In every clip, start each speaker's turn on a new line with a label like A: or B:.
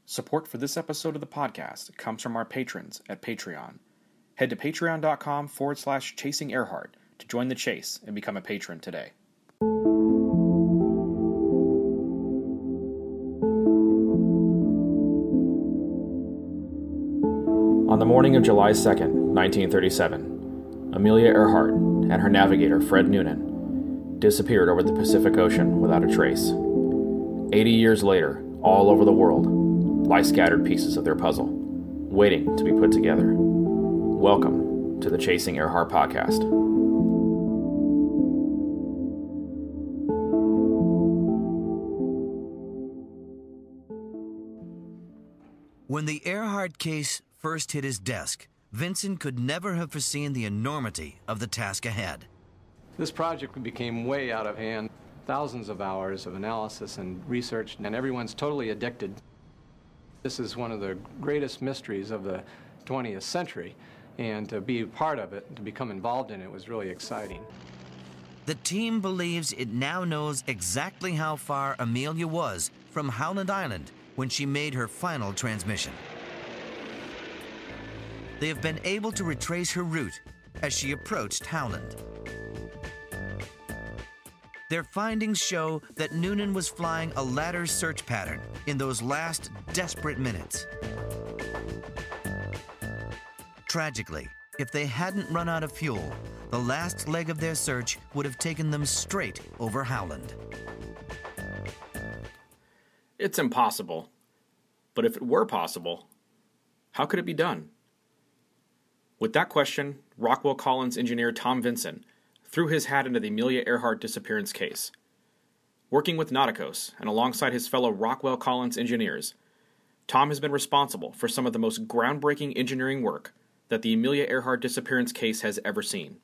A: Support for this episode of the podcast comes from our patrons at Patreon. Head to patreon.com/Chasing Earhart to join the chase and become a patron today. On the morning of July 2nd, 1937, Amelia Earhart and her navigator, Fred Noonan, disappeared over the Pacific Ocean without a trace. 80 years later, all over the world, lie scattered pieces of their puzzle, waiting to be put together. Welcome to the Chasing Earhart podcast.
B: When the Earhart case first hit his desk, Vincent could never have foreseen the enormity of the task ahead.
C: This project became way out of hand. Thousands of hours of analysis and research, and everyone's totally addicted. This is one of the greatest mysteries of the 20th century, and to be a part of it, to become involved in it, was really exciting.
B: The team believes it now knows exactly how far Amelia was from Howland Island when she made her final transmission. They have been able to retrace her route as she approached Howland. Their findings show that Noonan was flying a ladder search pattern in those last desperate minutes. Tragically, if they hadn't run out of fuel, the last leg of their search would have taken them straight over Howland.
A: It's impossible. But if it were possible, how could it be done? With that question, Rockwell Collins engineer Tom Vinson threw his hat into the Amelia Earhart disappearance case. Working with Nauticos and alongside his fellow Rockwell Collins engineers, Tom has been responsible for some of the most groundbreaking engineering work that the Amelia Earhart disappearance case has ever seen.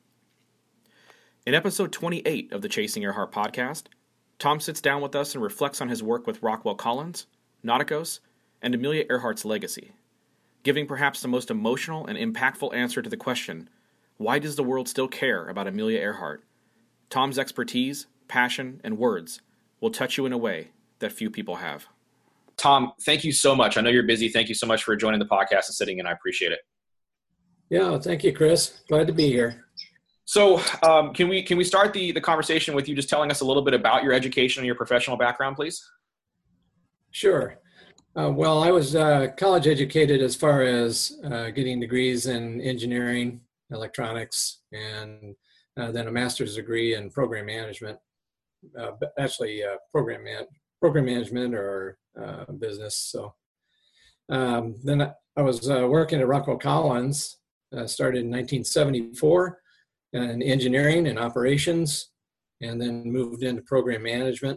A: In episode 28 of the Chasing Earhart podcast, Tom sits down with us and reflects on his work with Rockwell Collins, Nauticos, and Amelia Earhart's legacy, giving perhaps the most emotional and impactful answer to the question, why does the world still care about Amelia Earhart? Tom's expertise, passion, and words will touch you in a way that few people have. Tom, thank you so much. I know you're busy. Thank you so much for joining the podcast and sitting in. I appreciate it.
D: Yeah, thank you, Chris. Glad to be here.
A: So can we start the conversation with you just telling us a little bit about your education and your professional background, please?
D: Sure. Well, I was college educated as far as getting degrees in engineering, electronics, and then a master's degree in program management. Program management or business. So then I was working at Rockwell Collins. Started in 1974 in engineering and operations, and then moved into program management.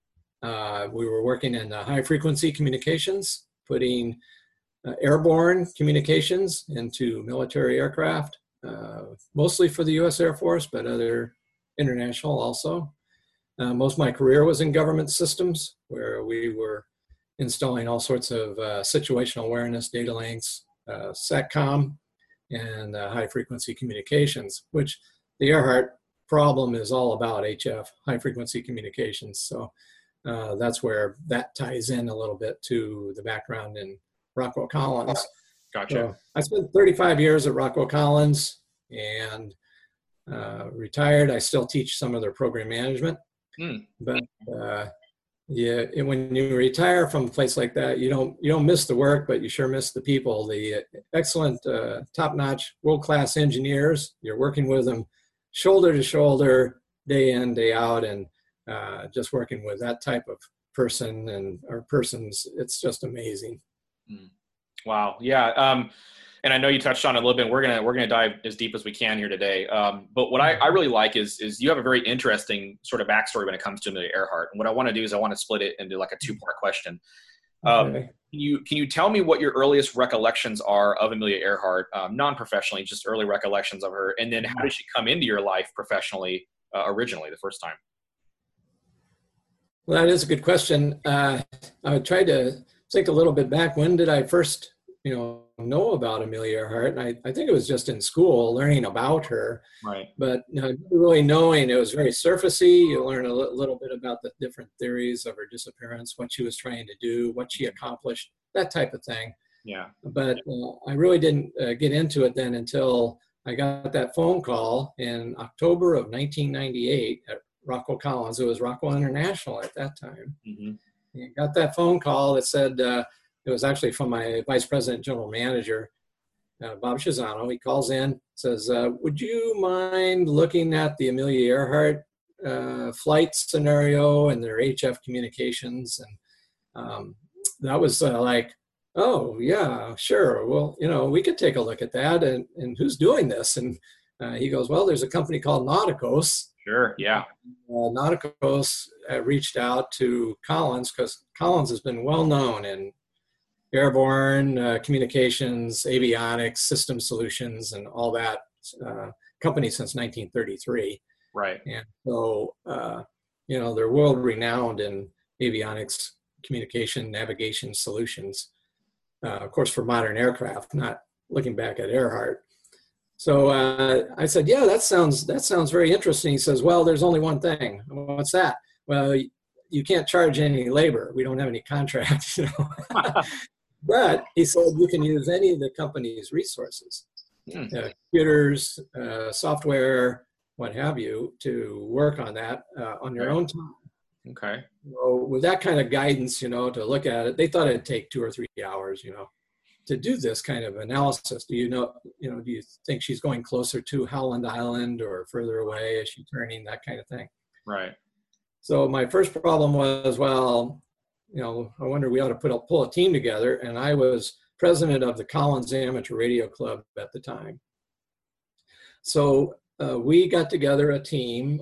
D: We were working in high frequency communications, putting airborne communications into military aircraft, mostly for the U.S. Air Force, but other international also. Most of my career was in government systems, where we were installing all sorts of situational awareness, data links, SATCOM, and high frequency communications, which the Earhart problem is all about, HF, high frequency communications. So that's where that ties in a little bit to the background in Rockwell Collins.
A: Gotcha.
D: So I spent 35 years at Rockwell Collins and retired. I still teach some of their program management, but when you retire from a place like that, you don't miss the work, but you sure miss the people, the excellent, top-notch, world-class engineers. You're working with them shoulder to shoulder, day in, day out, and just working with that type of person or persons, it's just amazing.
A: Wow. Yeah. And I know you touched on it a little bit. We're gonna dive as deep as we can here today. But what I really like is you have a very interesting sort of backstory when it comes to Amelia Earhart. And what I want to do is I want to split it into like a two-part question.
D: Okay.
A: Can you tell me what your earliest recollections are of Amelia Earhart, non-professionally, just early recollections of her, and then how did she come into your life professionally originally the first time?
D: Well, that is a good question. I would try to think a little bit back. When did I first, know about Amelia Earhart? And I think it was just in school, learning about her.
A: Right.
D: But really knowing, it was very surfacey. You learn a little bit about the different theories of her disappearance, what she was trying to do, what she accomplished. that type of thing.
A: Yeah.
D: But I really didn't get into it then until I got that phone call in October of 1998 at Rockwell Collins. It was Rockwell International at that time.
A: Mm-hmm.
D: I got that phone call that said, it was actually from my vice president general manager, Bob Shizano. He calls in, says, would you mind looking at the Amelia Earhart flight scenario and their HF communications? And that was like, oh, yeah, sure. Well, we could take a look at that. And who's doing this? And he goes, well, there's a company called Nauticos.
A: Sure, yeah.
D: Nauticos reached out to Collins because Collins has been well known in airborne communications, avionics, system solutions, and all that company since 1933.
A: Right.
D: And so, they're world renowned in avionics, communication, navigation solutions. Of course, for modern aircraft, not looking back at Earhart. So I said, yeah, that sounds very interesting. He says, well, there's only one thing. What's that? Well, you can't charge any labor. We don't have any contracts, But he said, you can use any of the company's resources, computers, software, what have you, to work on that on your own time.
A: Okay.
D: So with that kind of guidance, to look at it, they thought it'd take 2 or 3 hours, to do this kind of analysis. Do you think she's going closer to Howland Island or further away? Is she turning, that kind of thing?
A: Right.
D: So my first problem was, well, I wonder, we ought to pull a team together. And I was president of the Collins Amateur Radio Club at the time. So we got together a team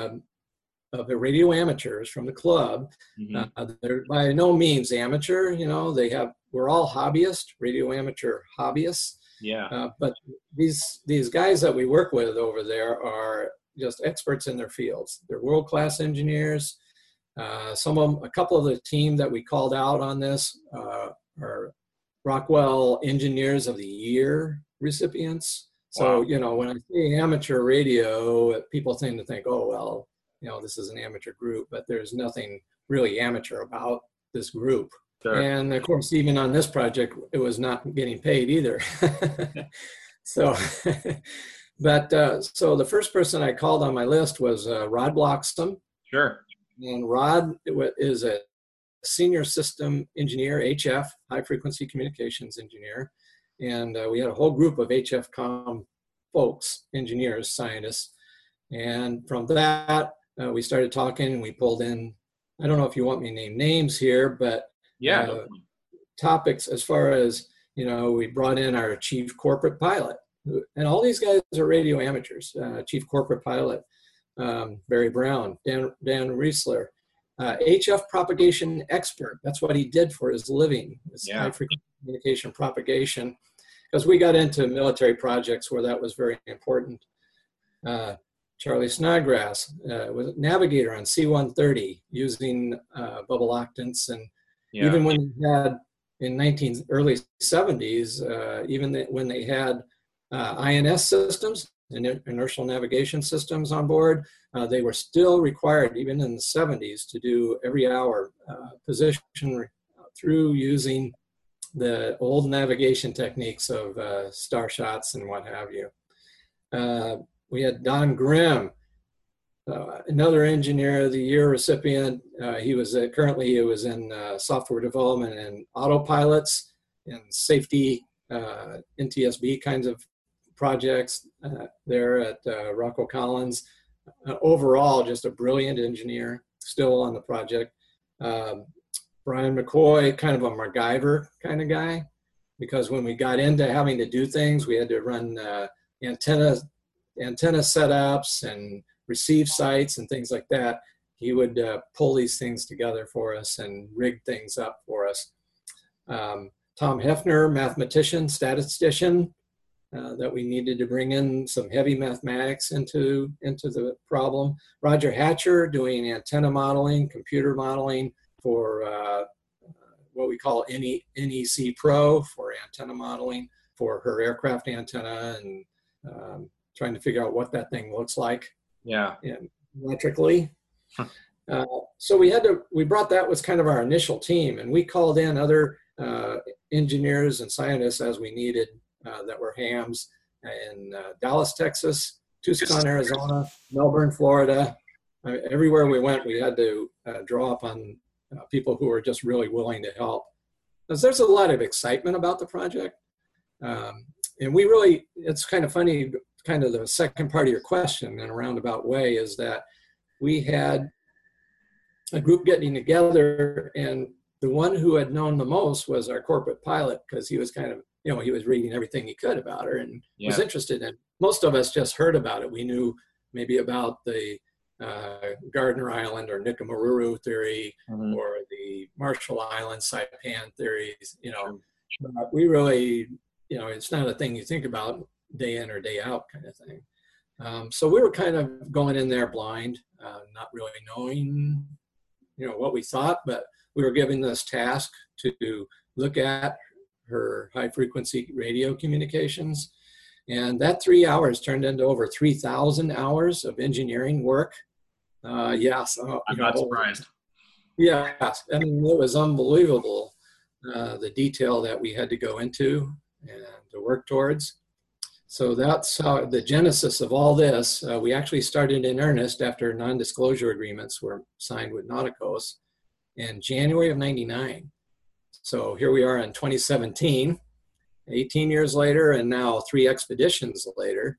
D: of the radio amateurs from the club.
A: Mm-hmm.
D: They're by no means amateur, we're all hobbyists, radio amateur hobbyists.
A: Yeah.
D: But these guys that we work with over there are just experts in their fields. They're world-class engineers. A couple of the team that we called out on this are Rockwell Engineers of the Year recipients. So,
A: wow.
D: When I say amateur radio, people tend to think, oh, well, this is an amateur group, but there's nothing really amateur about this group.
A: Sure.
D: And of course, even on this project, it was not getting paid either. So, so the first person I called on my list was Rod Bloxham.
A: Sure.
D: And Rod is a senior system engineer, HF, high frequency communications engineer. And we had a whole group of HF comm folks, engineers, scientists. And from that, we started talking, and we pulled in, I don't know if you want me to name names here, but
A: yeah,
D: topics as far as, we brought in our chief corporate pilot. And all these guys are radio amateurs. Chief corporate pilot, Barry Brown, Dan Riesler, HF propagation expert. That's what he did for his living, high frequency communication propagation, because we got into military projects where that was very important. Charlie Snodgrass was a navigator on C-130 using bubble octants. And even when they had, in early 70s, when they had INS systems, inertial navigation systems on board, they were still required, even in the 70s, to do every hour position through using the old navigation techniques of star shots and what have you. We had Don Grimm, another Engineer of the Year recipient. He was currently in software development and autopilots and safety NTSB kinds of projects there at Rockwell Collins. Overall, just a brilliant engineer, still on the project. Brian McCoy, kind of a MacGyver kind of guy, because when we got into having to do things, we had to run antenna setups and receive sites and things like that. He would pull these things together for us and rig things up for us. Tom Hefner, mathematician, statistician, that we needed to bring in some heavy mathematics into the problem. Roger Hatcher doing antenna modeling, computer modeling for what we call NEC Pro for antenna modeling for her aircraft antenna, and trying to figure out what that thing looks like.
A: Yeah.
D: Electrically. So we brought that was kind of our initial team, and we called in other engineers and scientists as we needed that were hams in Dallas, Texas, Tucson, Arizona, Melbourne, Florida. Everywhere we went, we had to draw upon people who were just really willing to help. Because there's a lot of excitement about the project. And we really, it's kind of funny, kind of the second part of your question in a roundabout way is that we had a group getting together, and the one who had known the most was our corporate pilot, because he was kind of, you know, he was reading everything he could about her and was interested in. Most of us just heard about it. We knew maybe about the Gardner Island or Nikumaruru theory or the Marshall Island Saipan theories, you know. We really, you know, it's not a thing you think about day in or day out kind of thing. So we were kind of going in there blind, not really knowing, you know, what we thought, but we were given this task to look at her high frequency radio communications. And that 3 hours turned into over 3,000 hours of engineering work. Yes.
A: I'm not surprised.
D: Yes. I mean, it was unbelievable, the detail that we had to go into and to work towards. So that's how the genesis of all this. We actually started in earnest after non-disclosure agreements were signed with Nauticos in January of '99. So here we are in 2017, 18 years later, and now 3 expeditions later,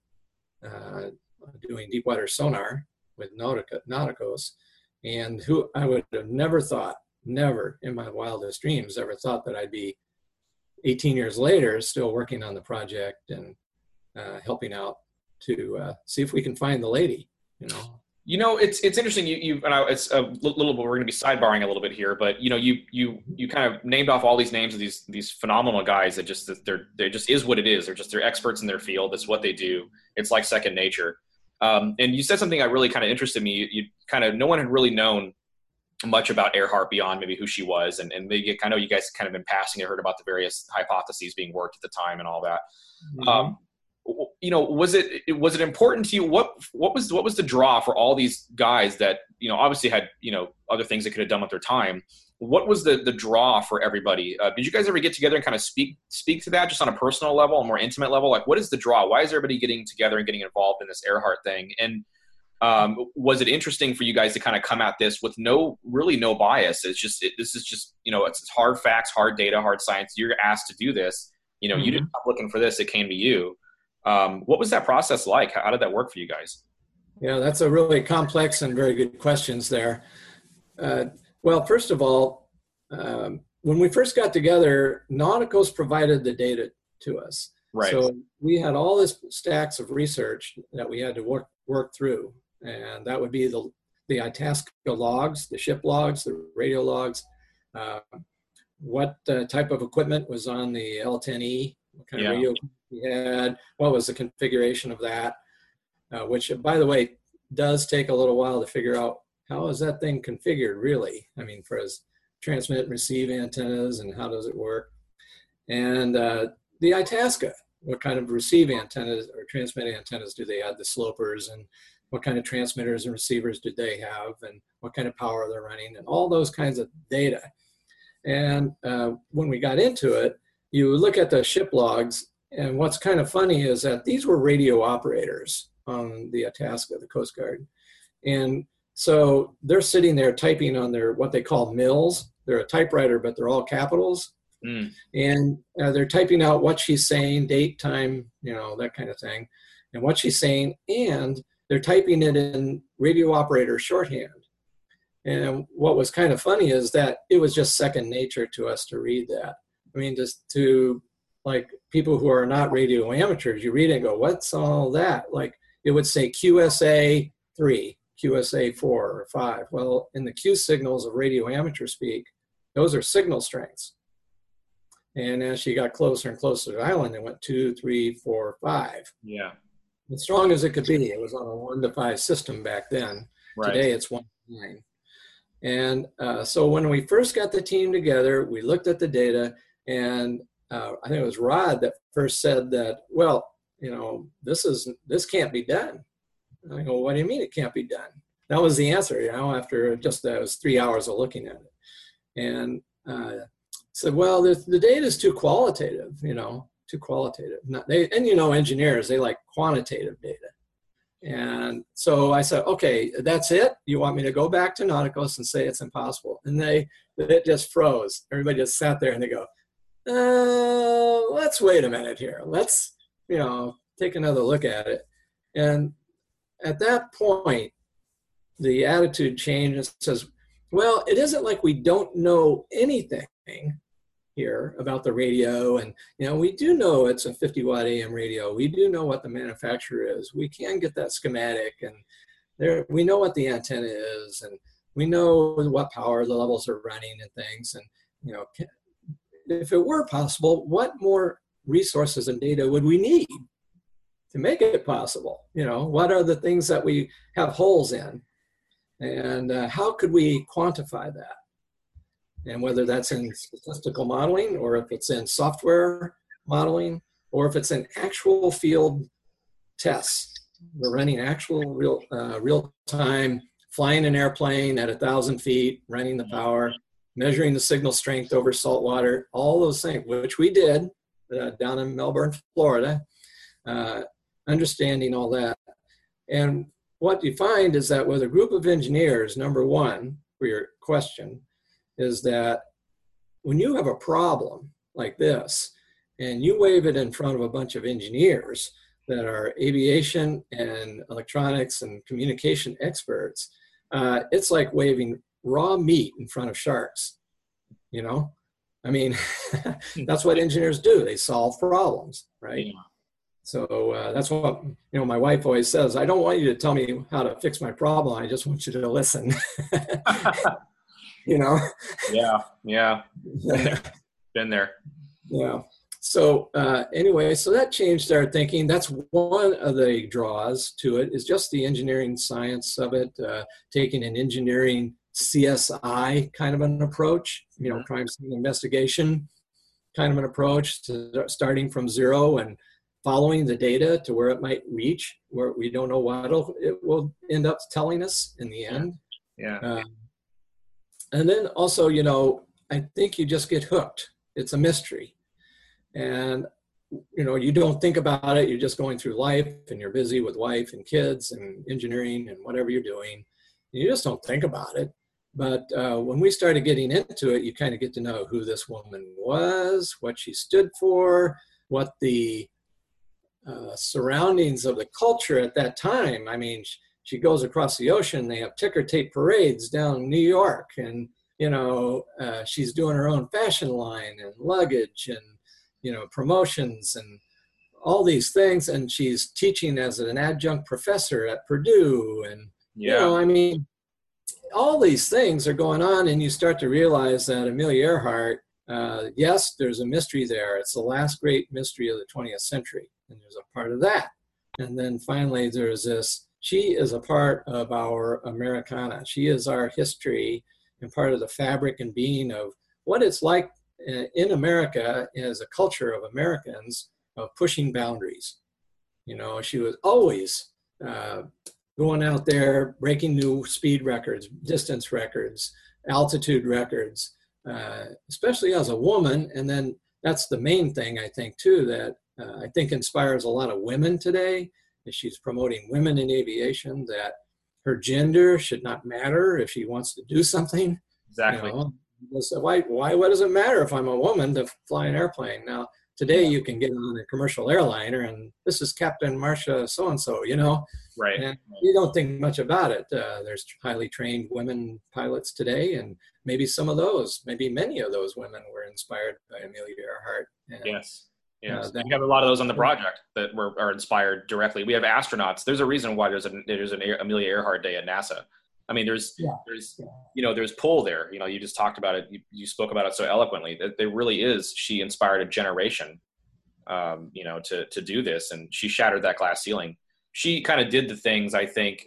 D: doing deep water sonar with Nauticos. And who I would have never thought, never in my wildest dreams, ever thought that I'd be 18 years later still working on the project and helping out to see if we can find the lady, you know.
A: You know, it's interesting. It's a little bit. We're going to be sidebarring a little bit here, but you know, you kind of named off all these names of these phenomenal guys that they're just is what it is. They're experts in their field. That's what they do. It's like second nature. And you said something that really kind of interested me. You kind of, no one had really known much about Earhart beyond maybe who she was, and maybe I know you guys kind of in passing heard about the various hypotheses being worked at the time and all that. You know, was it important to you? What was the draw for all these guys that, you know, obviously had, you know, other things they could have done with their time? What was the draw for everybody? Did you guys ever get together and kind of speak to that just on a personal level, a more intimate level? Like, what is the draw? Why is everybody getting together and getting involved in this Earhart thing? And was it interesting for you guys to kind of come at this with no bias? This is just, you know, it's hard facts, hard data, hard science. You're asked to do this. You know, you didn't come looking for this. It came to you. What was that process like? How did that work for you guys?
D: Yeah, that's a really complex and very good questions there. Well, first of all, when we first got together, Nauticos provided the data to us.
A: Right.
D: So we had all this stacks of research that we had to work through, and that would be the Itasca logs, the ship logs, the radio logs, what type of equipment was on the L10E, what kind of radio we had, what was the configuration of that, which, by the way, does take a little while to figure out how is that thing configured really. I mean, for as transmit and receive antennas, and how does it work? And the Itasca, what kind of receive antennas or transmit antennas do they have, the slopers, and what kind of transmitters and receivers did they have, and what kind of power they're running, and all those kinds of data. And when we got into it, you look at the ship logs, and what's kind of funny is that these were radio operators on the Itasca, the Coast Guard. And so they're sitting there typing on their, what they call mills. They're a typewriter, but they're all capitals. And they're typing out what she's saying, date, time, you know, that kind of thing, and what she's saying. And they're typing it in radio operator shorthand. And what was kind of funny is that it was just second nature to us to read that. I mean, just to, like, people who are not radio amateurs, you read it and go, what's all that? Like, it would say QSA 3, QSA 4 or 5. Well, in the Q signals of radio amateur speak, those are signal strengths. And as she got closer and closer to the island, it went 2, 3, 4, 5.
A: Yeah.
D: As strong as it could be. It was on a 1 to 5 system back then.
A: Right.
D: Today it's 1 to 9. And so when we first got the team together, we looked at the data, and I think it was Rod that first said that, well, you know, this can't be done. And I go, what do you mean it can't be done? That was the answer, you know, after just those 3 hours of looking at it. And said, well, the data is too qualitative, too qualitative. Engineers, they like quantitative data. And so I said, okay, that's it? You want me to go back to Nauticus and say it's impossible? And it just froze. Everybody just sat there and they go, let's wait a minute here. Let's, take another look at it. And at that point, the attitude changed and says, well, it isn't like we don't know anything here about the radio. And, we do know it's a 50 watt AM radio. We do know what the manufacturer is. We can get that schematic, and we know what the antenna is, and we know what power the levels are running and things. And, if it were possible, what more resources and data would we need to make it possible? What are the things that we have holes in? And how could we quantify that? And whether that's in statistical modeling, or if it's in software modeling, or if it's in actual field tests. We're running actual real time, flying an airplane at 1,000 feet, running the power, measuring the signal strength over salt water, all those things, which we did down in Melbourne, Florida, understanding all that. And what you find is that with a group of engineers, number one, for your question, is that when you have a problem like this and you wave it in front of a bunch of engineers that are aviation and electronics and communication experts, it's like waving raw meat in front of sharks. That's what engineers do. They solve problems, right? Yeah. So that's what, my wife always says, I don't want you to tell me how to fix my problem. I just want you to listen.
A: Yeah. Been there.
D: Yeah. So anyway, so that changed our thinking. That's one of the draws to it, is just the engineering science of it, taking an engineering CSI kind of an approach, crime scene investigation kind of an approach, to starting from zero and following the data to where it might reach, where we don't know what it will end up telling us in the end.
A: Yeah.
D: And then also, I think you just get hooked. It's a mystery. And, you don't think about it. You're just going through life, and you're busy with wife and kids and engineering and whatever you're doing. You just don't think about it. But when we started getting into it, you kind of get to know who this woman was, what she stood for, what the surroundings of the culture at that time. I mean, she goes across the ocean. They have ticker tape parades down in New York, and she's doing her own fashion line and luggage and promotions and all these things. And she's teaching as an adjunct professor at Purdue, and all these things are going on, and you start to realize that Amelia Earhart, yes, there's a mystery there. It's the last great mystery of the 20th century, and there's a part of that. And then finally, there's this. She is a part of our Americana. She is our history and part of the fabric and being of what it's like in America as a culture of Americans of pushing boundaries. She was always going out there, breaking new speed records, distance records, altitude records, especially as a woman. And then that's the main thing, I think, too, that I think inspires a lot of women today. She's promoting women in aviation, that her gender should not matter if she wants to do something.
A: Exactly.
D: What does it matter if I'm a woman to fly an airplane? Now, today you can get on a commercial airliner and this is Captain Marcia so-and-so,
A: Right.
D: And you don't think much about it. There's highly trained women pilots today, and maybe many of those women were inspired by Amelia Earhart. And,
A: yes. We have a lot of those on the project that are inspired directly. We have astronauts. There's a reason why there's an Amelia Earhart Day at NASA. I mean, there's pull there. You just talked about it. You spoke about it so eloquently. There really is. She inspired a generation, to do this, and she shattered that glass ceiling. She kind of did the things, I think,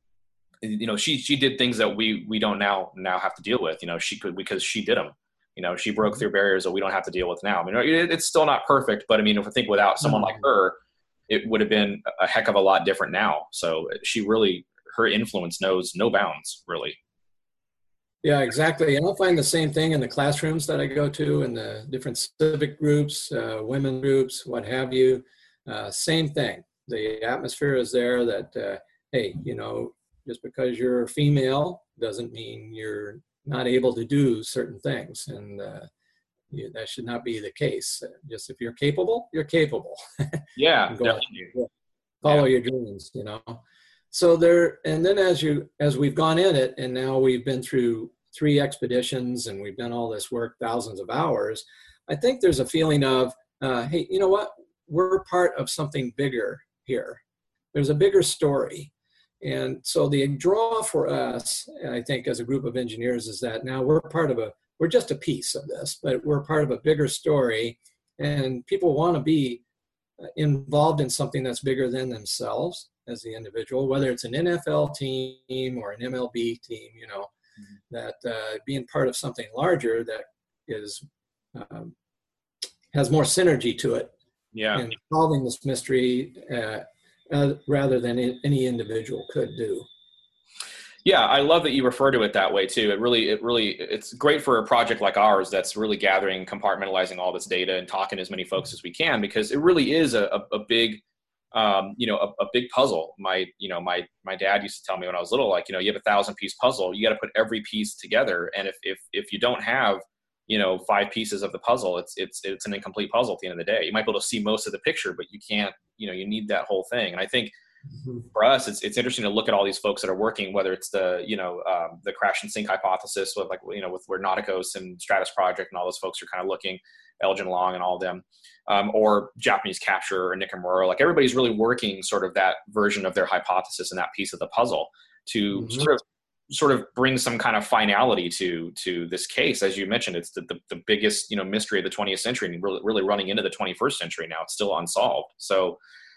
A: she did things that we don't now have to deal with. She could, because she did them. She broke through barriers that we don't have to deal with now. I mean, it's still not perfect, but I mean, if I think without someone like her, it would have been a heck of a lot different now. So her influence knows no bounds, really.
D: Yeah, exactly. And I'll find the same thing in the classrooms that I go to, in the different civic groups, women groups, what have you. Same thing. The atmosphere is there that, hey, just because you're female doesn't mean you're not able to do certain things. And that should not be the case. Just if you're capable, you're capable.
A: Yeah,
D: And go out,
A: definitely.
D: follow
A: Yeah.
D: your dreams. So there, and then as we've gone in it, and now we've been through 3 expeditions and we've done all this work, thousands of hours, I think there's a feeling of, hey, you know what? We're part of something bigger here. There's a bigger story. And so the draw for us, I think, as a group of engineers is that now we're just a piece of this, but we're part of a bigger story, and people want to be involved in something that's bigger than themselves as the individual, whether it's an NFL team or an MLB team, that being part of something larger that is has more synergy to it,
A: Yeah.
D: and solving this mystery rather than any individual could do.
A: Yeah, I love that you refer to it that way too. It's great for a project like ours that's really gathering, compartmentalizing all this data and talking to as many folks as we can, because it really is a big, a big puzzle. My dad used to tell me when I was little, like, you have a 1,000-piece puzzle, you got to put every piece together. And if you don't have, 5 pieces of the puzzle, it's an incomplete puzzle at the end of the day. You might be able to see most of the picture, but you can't, you need that whole thing. And I think, for us, it's interesting to look at all these folks that are working, whether it's the crash and sink hypothesis with with where Nauticos and Stratus Project and all those folks are kind of looking, Elgin Long and all of them, or Japanese capture or Nick and Murrow. Like, everybody's really working sort of that version of their hypothesis and that piece of the puzzle to sort of bring some kind of finality to this case. As you mentioned, it's the biggest mystery of the 20th century, and really running into the 21st century now. It's still unsolved. So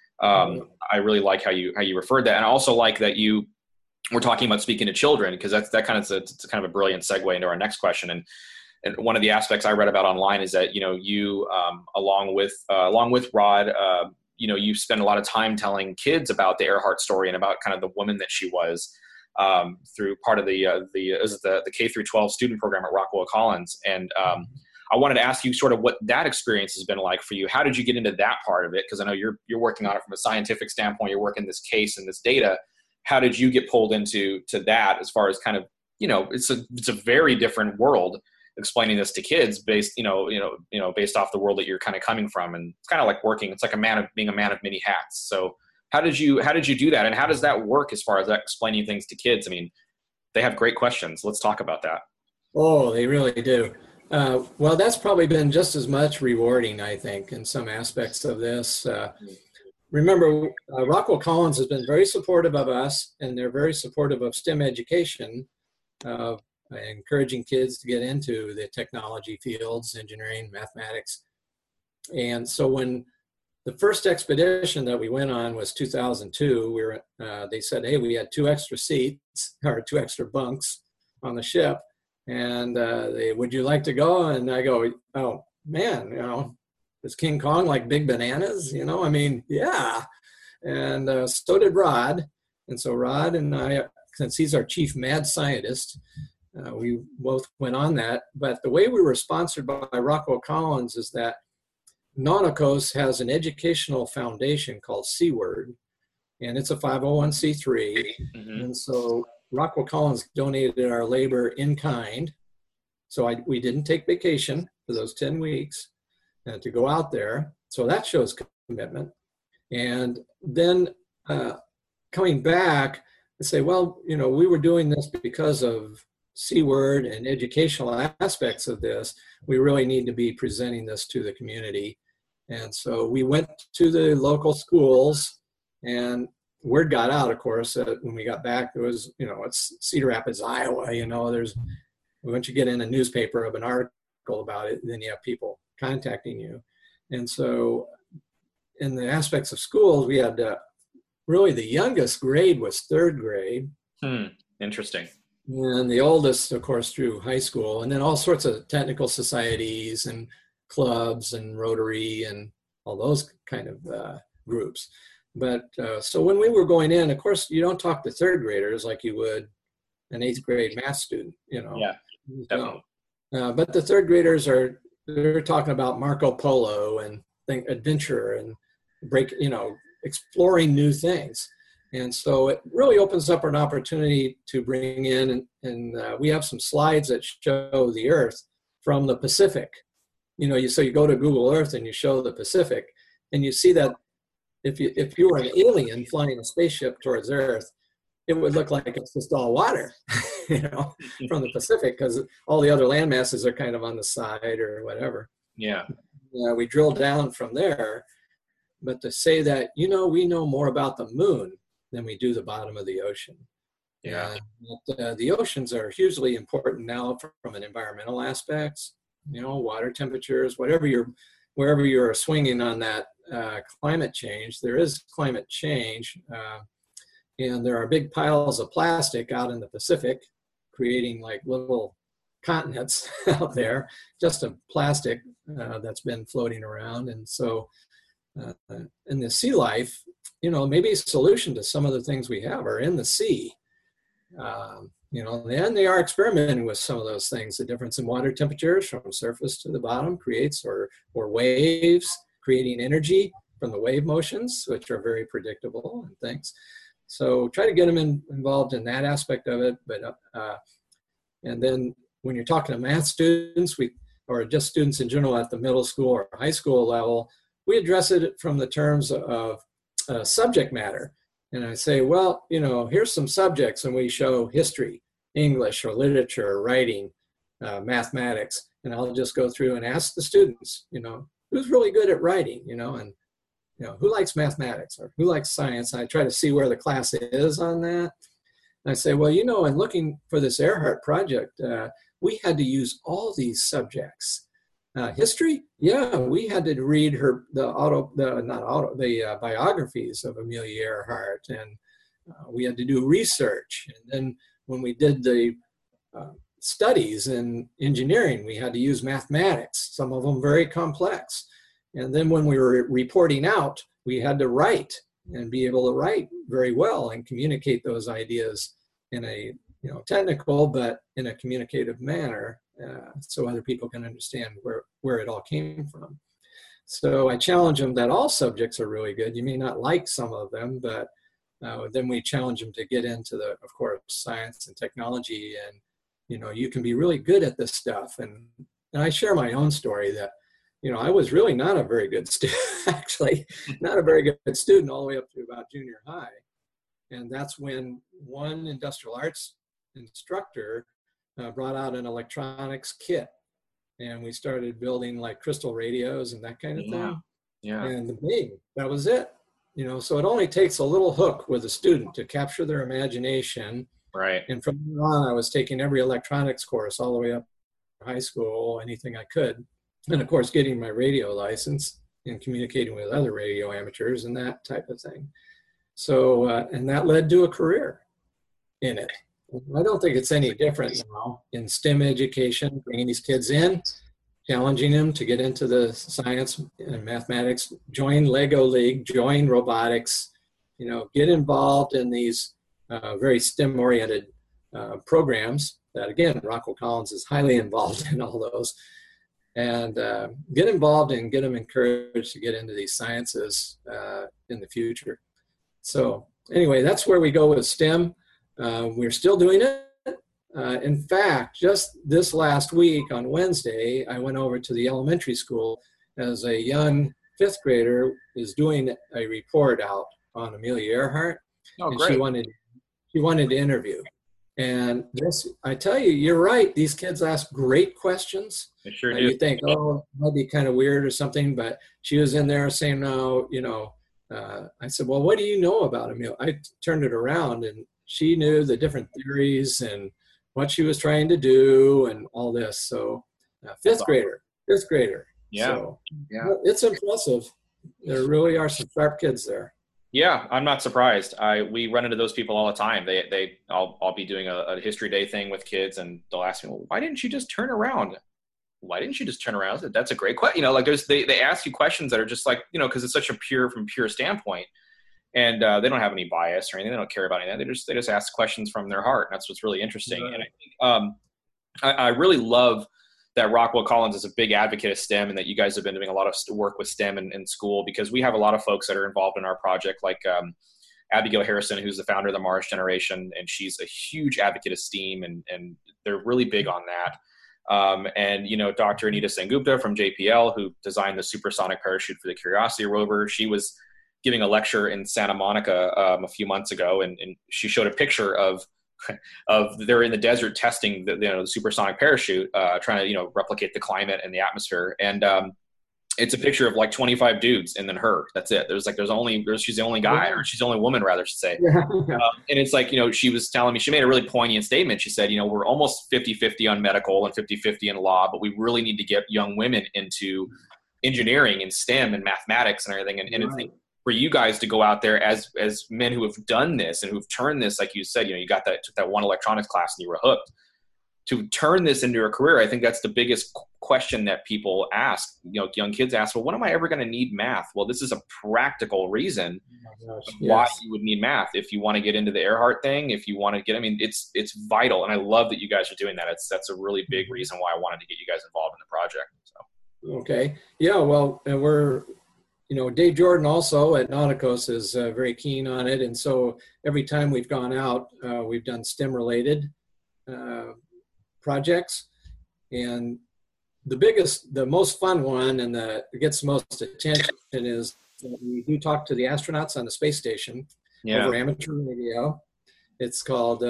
A: I really like how you referred that, and I also like that you were talking about speaking to children, because it's kind of a brilliant segue into our next question. And one of the aspects I read about online is that you along with Rod, you spend a lot of time telling kids about the Earhart story and about kind of the woman that she was, through part of the K through 12 student program at Rockwell Collins. And I wanted to ask you sort of what that experience has been like for you. How did you get into that part of it? Because I know you're working on it from a scientific standpoint. You're working this case and this data. How did you get pulled into that, as far as kind of, it's a very different world explaining this to kids based off the world that you're kind of coming from. And it's kind of like it's like being a man of many hats. So how did you do that? And how does that work as far as explaining things to kids? I mean, they have great questions. Let's talk about that.
D: Oh, they really do. Well, that's probably been just as much rewarding, I think, in some aspects of this. Remember, Rockwell Collins has been very supportive of us, and they're very supportive of STEM education, encouraging kids to get into the technology fields, engineering, mathematics. And so when the first expedition that we went on was 2002, they said, hey, we had 2 extra seats, or 2 extra bunks on the ship. And would you like to go? And I go, oh man, is King Kong like big bananas? I mean, yeah. And so did Rod. And so Rod and I, since he's our chief mad scientist, we both went on that. But the way we were sponsored by Rockwell Collins is that Nauticos has an educational foundation called Seaward, and it's a 501c3. And so Rockwell Collins donated our labor in kind. So we didn't take vacation for those 10 weeks to go out there. So that shows commitment. And then coming back and say, well, we were doing this because of Seaward and educational aspects of this. We really need to be presenting this to the community. And so we went to the local schools, and word got out, of course, when we got back. There was, it's Cedar Rapids, Iowa, once you get in a newspaper of an article about it, then you have people contacting you. And so in the aspects of schools, we had really the youngest grade was 3rd grade.
A: Interesting.
D: And the oldest, of course, through high school, and then all sorts of technical societies and clubs and Rotary and all those kind of groups. But so when we were going in, of course, you don't talk to 3rd graders like you would an eighth grade math student,
A: Yeah, definitely.
D: But the third graders they're talking about Marco Polo and adventure and exploring new things. And so it really opens up an opportunity to bring in, and we have some slides that show the Earth from the Pacific. So you go to Google Earth and you show the Pacific, and you see that if you were an alien flying a spaceship towards Earth, it would look like it's just all water, from the Pacific, because all the other land masses are kind of on the side or whatever.
A: Yeah.
D: We drill down from there, but to say that, we know more about the moon than we do the bottom of the ocean.
A: Yeah.
D: The oceans are hugely important now from an environmental aspects, water temperatures, wherever you're swinging on that climate change, there is climate change. And there are big piles of plastic out in the Pacific, creating like little continents out there, just of plastic that's been floating around. And so in the sea life, maybe a solution to some of the things we have are in the sea. And they are experimenting with some of those things. The difference in water temperatures from surface to the bottom creates, or waves, creating energy from the wave motions, which are very predictable and things. So try to get them involved in that aspect of it. But and then when you're talking to math students, or just students in general at the middle school or high school level, we address it from the terms of subject matter. And I say, well, here's some subjects, and we show history, English or literature, or writing, mathematics, and I'll just go through and ask the students, who's really good at writing, and who likes mathematics or who likes science? And I try to see where the class is on that. And I say, well, in looking for this Earhart project, we had to use all these subjects. History, yeah, we had to read the biographies of Amelia Earhart, and we had to do research. And then when we did the studies in engineering, we had to use mathematics, some of them very complex. And then when we were reporting out, we had to write and be able to write very well and communicate those ideas in a technical, but in a communicative manner, so other people can understand where it all came from. So I challenge them that all subjects are really good. You may not like some of them, but then we challenge them to get into of course, science and technology, and you can be really good at this stuff. And I share my own story that I was really not a very good student, actually, not a very good student all the way up to about junior high. And that's when one industrial arts instructor brought out an electronics kit, and we started building like crystal radios and that kind of thing.
A: Yeah.
D: And that was it. So it only takes a little hook with a student to capture their imagination.
A: Right.
D: And from then on, I was taking every electronics course all the way up to high school, anything I could. And of course, getting my radio license and communicating with other radio amateurs and that type of thing. So, and that led to a career in it. I don't think it's any different now in STEM education, bringing these kids in, challenging them to get into the science and mathematics, join Lego League, join robotics, get involved in these very STEM-oriented programs that, again, Rockwell Collins is highly involved in all those. And get involved and get them encouraged to get into these sciences in the future. So anyway, that's where we go with STEM. We're still doing it. In fact, just this last week on Wednesday, I went over to the elementary school as a young fifth grader is doing a report out on Amelia Earhart.
A: Oh,
D: and
A: great.
D: She wanted to interview. And this, I tell you, you're right. These kids ask great questions.
A: They sure do.
D: You think, oh, it might be kind of weird or something, but she was in there saying, no, I said, well, what do you know about Amelia? I turned it around, and she knew the different theories and what she was trying to do and all this. So fifth grader.
A: Yeah.
D: So, it's impressive. There really are some sharp kids there.
A: Yeah, I'm not surprised. We run into those people all the time. I'll be doing a history day thing with kids, and they'll ask me, well, why didn't you just turn around? Why didn't you just turn around? That's a great question. Like they ask you questions that are just like, because it's such from a pure standpoint. And they don't have any bias or anything. They don't care about anything. They just ask questions from their heart. And that's what's really interesting.
D: Right.
A: And I think I really love that Rockwell Collins is a big advocate of STEM, and that you guys have been doing a lot of work with STEM in school, because we have a lot of folks that are involved in our project, like Abigail Harrison, who's the founder of the Mars Generation, and she's a huge advocate of STEAM, and they're really big on that. And, you know, Dr. Anita Sengupta from JPL, who designed the supersonic parachute for the Curiosity rover, she was giving a lecture in Santa Monica a few months ago, and she showed a picture of they're in the desert testing the supersonic parachute, trying to, you know, replicate the climate and the atmosphere. And it's a picture of like 25 dudes and then her. That's it. She's the only guy, or she's the only woman, rather, should say.
D: Yeah.
A: And it's like, you know, she was telling me, she made a really poignant statement. She said, you know, we're almost 50-50 on medical and 50-50 in law, but we really need to get young women into engineering and STEM and mathematics and everything. And it's like, for you guys to go out there as men who have done this and who've turned this, like you said, you know, you took that one electronics class and you were hooked, to turn this into a career. I think that's the biggest question that people ask, you know, young kids ask, well, when am I ever going to need math? Well, this is a practical reason why you would need math. If you want to get into the Earhart thing, if you want to get, I mean, it's vital. And I love that you guys are doing that. That's a really big reason why I wanted to get you guys involved in the project. So.
D: Okay. Yeah. Well, and we're, you know, Dave Jordan also at Nauticos is very keen on it. And so every time we've gone out, we've done STEM related projects. And the most fun one, and that gets most attention, is that we do talk to the astronauts on the space station over amateur radio. It's called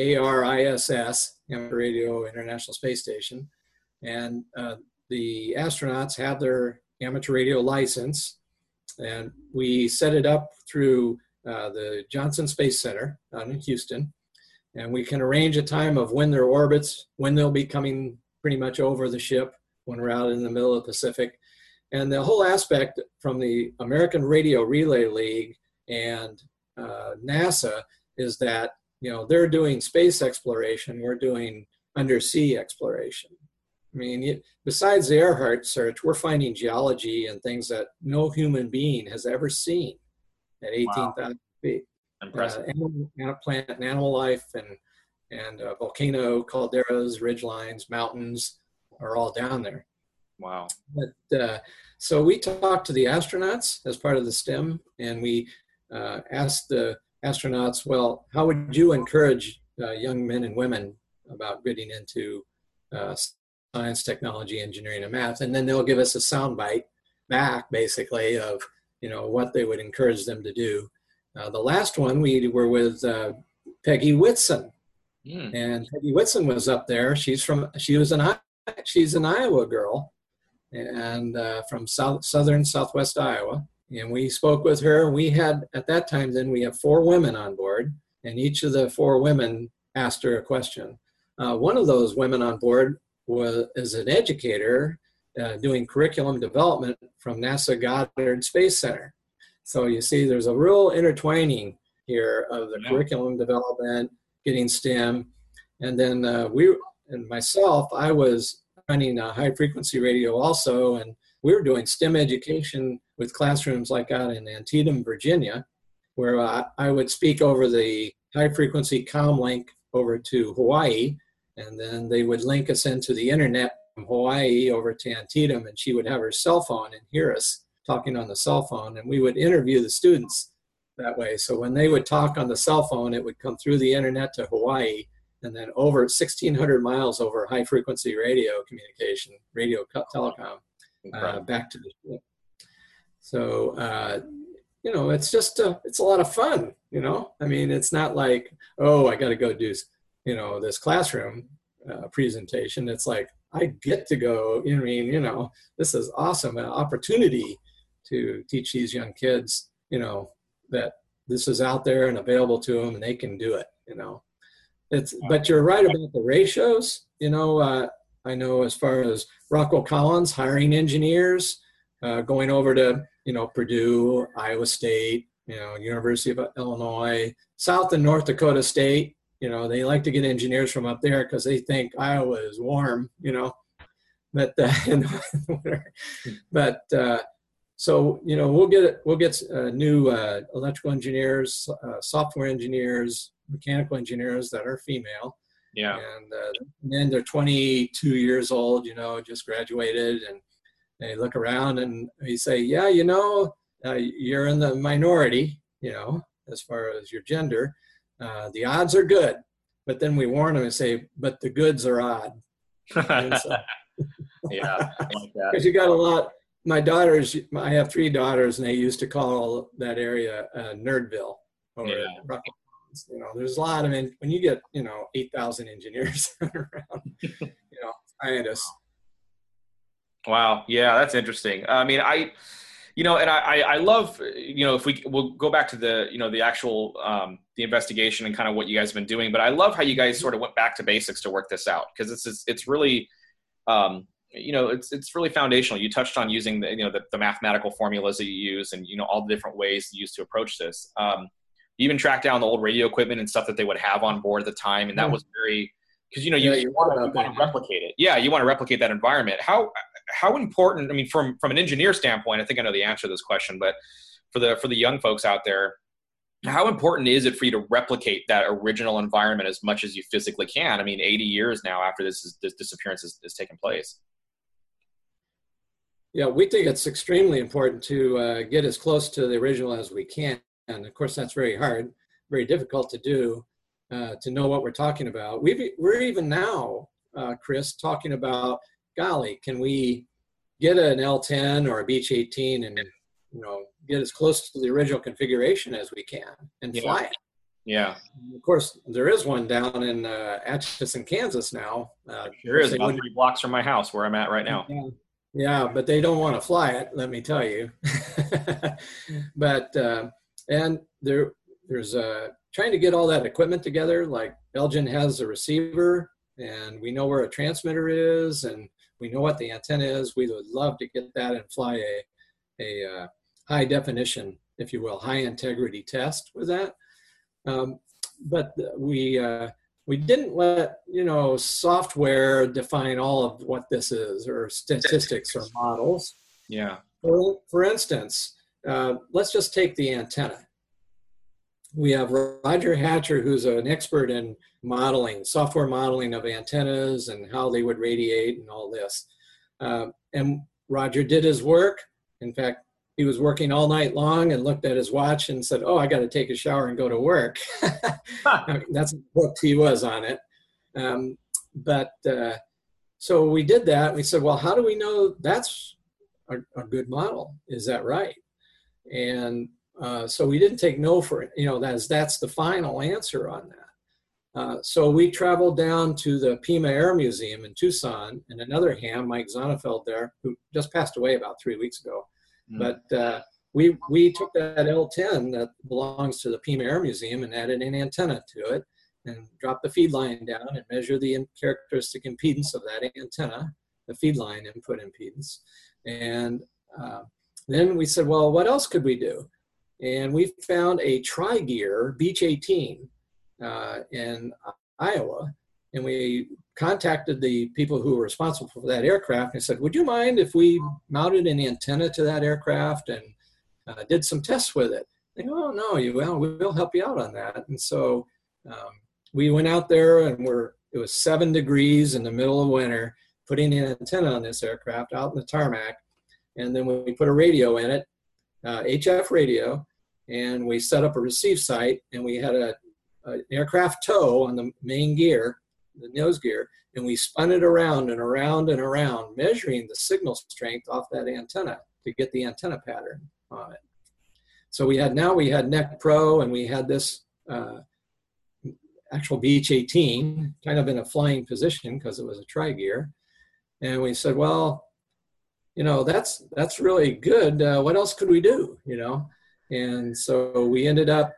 D: ARISS, Amateur Radio International Space Station. And the astronauts have their amateur radio license, and we set it up through the Johnson Space Center down in Houston. And we can arrange a time of when their orbits, when they'll be coming pretty much over the ship, when we're out in the middle of the Pacific. And the whole aspect from the American Radio Relay League and NASA is that, you know, they're doing space exploration, we're doing undersea exploration. I mean, besides the Earhart search, we're finding geology and things that no human being has ever seen at 18,000 feet.
A: Impressive.
D: Plant and animal life and volcano calderas, ridgelines, mountains are all down there.
A: Wow.
D: But so we talked to the astronauts as part of the STEM, and we asked the astronauts, well, how would you encourage young men and women about getting into science, technology, engineering, and math? And then they'll give us a soundbite back, basically, of, you know, what they would encourage them to do. The last one we were with Peggy Whitson, and Peggy Whitson was up there. She's an Iowa girl, and from southern southwest Iowa. And we spoke with her. We had, at that time, then we have 4 women on board, and each of the 4 women asked her a question. One of those women on board is an educator doing curriculum development from NASA Goddard Space Center. So you see, there's a real intertwining here of the curriculum development, getting STEM, and then myself, I was running a high frequency radio also, and we were doing STEM education with classrooms like out in Antietam, Virginia, where I would speak over the high frequency comm link over to Hawaii, and then they would link us into the internet from Hawaii over to Antietam, and she would have her cell phone and hear us talking on the cell phone, and we would interview the students that way. So when they would talk on the cell phone, it would come through the internet to Hawaii, and then over 1,600 miles over high frequency radio communication, radio telecom, back to the ship. So, you know, it's just, it's a lot of fun, you know? I mean, it's not like, oh, I got to go do, you know, this classroom presentation. It's like, I get to go, I mean, you know, this is awesome, an opportunity to teach these young kids, you know, that this is out there and available to them and they can do it, you know. But you're right about the ratios, you know. I know as far as Rockwell Collins hiring engineers, going over to, you know, Purdue, Iowa State, you know, University of Illinois, South and North Dakota State, you know, they like to get engineers from up there because they think Iowa is warm, you know. But So, we'll get new electrical engineers, software engineers, mechanical engineers that are female.
A: Yeah.
D: And then they're 22 years old, just graduated, and they look around and they say, yeah, you're in the minority, as far as your gender. The odds are good. But then we warn them and say, but the goods are odd. So,
A: yeah.
D: Because you got a lot. My daughters, I have 3 daughters, and they used to call that area Nerdville. Or there's a lot of, when you get, 8,000 engineers around, scientists.
A: Wow. Yeah, that's interesting. I mean, I love, we'll go back to the actual, the investigation and kind of what you guys have been doing, but I love how you guys sort of went back to basics to work this out, because it's really, it's really foundational. You touched on using the mathematical formulas that you use, and, all the different ways you use to approach this. You even tracked down the old radio equipment and stuff that they would have on board at the time. And that was very, because, you want to replicate it. Yeah. You want to replicate that environment. How important, I mean, from an engineer standpoint, I think I know the answer to this question, but for the young folks out there, how important is it for you to replicate that original environment as much as you physically can? I mean, 80 years now after this disappearance has taken place.
D: Yeah, we think it's extremely important to get as close to the original as we can. And of course, that's very hard, very difficult to do, to know what we're talking about. We're even now, Chris, talking about, golly, can we get an L10 or a Beech 18 and, get as close to the original configuration as we can and fly it?
A: Yeah.
D: Of course, there is one down in Atchison, Kansas now.
A: There is about 3 blocks from my house where I'm at right now.
D: Yeah, but they don't want to fly it, let me tell you. But and there's trying to get all that equipment together. Like Elgin has a receiver, and we know where a transmitter is, and we know what the antenna is. We would love to get that and fly a high definition, if you will, high integrity test with that. But we didn't let, software define all of what this is, or statistics or models.
A: Yeah.
D: For instance, let's just take the antenna. We have Roger Hatcher, who's an expert in modeling, software modeling of antennas and how they would radiate and all this. And Roger did his work. In fact, he was working all night long and looked at his watch and said, oh, I got to take a shower and go to work. That's what he was on it. So we did that. We said, well, how do we know that's a good model? Is that right? And so we didn't take no for it. That's the final answer on that. So we traveled down to the Pima Air Museum in Tucson, and another ham, Mike Zonnefeld there, who just passed away about 3 weeks ago. But we took that L10 that belongs to the Pima Air Museum and added an antenna to it and dropped the feed line down and measured the characteristic impedance of that antenna, the feed line input impedance. And then we said, well, what else could we do? And we found a tri-gear Beech 18 in Iowa. And we contacted the people who were responsible for that aircraft and said, would you mind if we mounted an antenna to that aircraft and did some tests with it? They go, oh, no, we'll help you out on that. And so we went out there, and it was 7 degrees in the middle of winter, putting an antenna on this aircraft out in the tarmac. And then we put a radio in it, HF radio, and we set up a receive site, and we had an aircraft tow on the main gear, the nose gear, and we spun it around and around and around, measuring the signal strength off that antenna to get the antenna pattern on it. So we had NEC Pro, and we had this actual Beech 18 kind of in a flying position because it was a tri-gear. And we said, well, that's really good. What else could we do, And so we ended up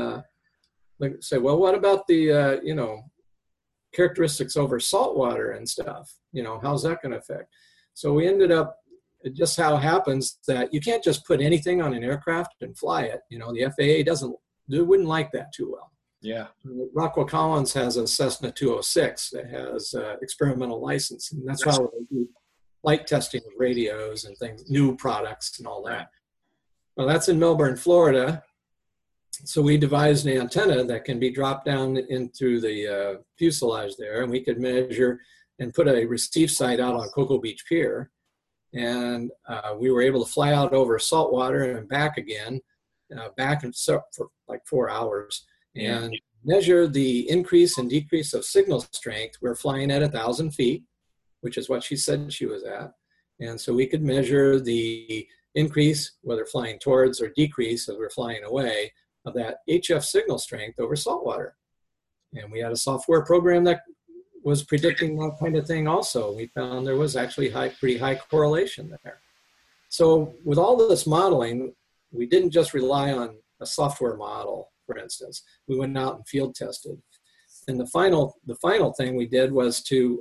D: say, well, what about the, characteristics over saltwater and stuff? How's that going to affect? So we ended up, it just how happens that you can't just put anything on an aircraft and fly it. The FAA wouldn't like that too well.
A: Yeah.
D: Rockwell Collins has a Cessna 206 that has experimental license, and that's how they do light testing of radios and things, new products and all that. Well, that's in Melbourne, Florida. So we devised an antenna that can be dropped down into the fuselage there, and we could measure and put a receive site out on Cocoa Beach Pier. And we were able to fly out over saltwater and back again, for like 4 hours, and measure the increase and decrease of signal strength. We're flying at 1,000 feet, which is what she said she was at. And so we could measure the increase, whether flying towards or decrease as we're flying away, of that HF signal strength over saltwater. And we had a software program that was predicting that kind of thing also. We found there was actually pretty high correlation there. So with all of this modeling, we didn't just rely on a software model, for instance. We went out and field tested. And the final thing we did was to,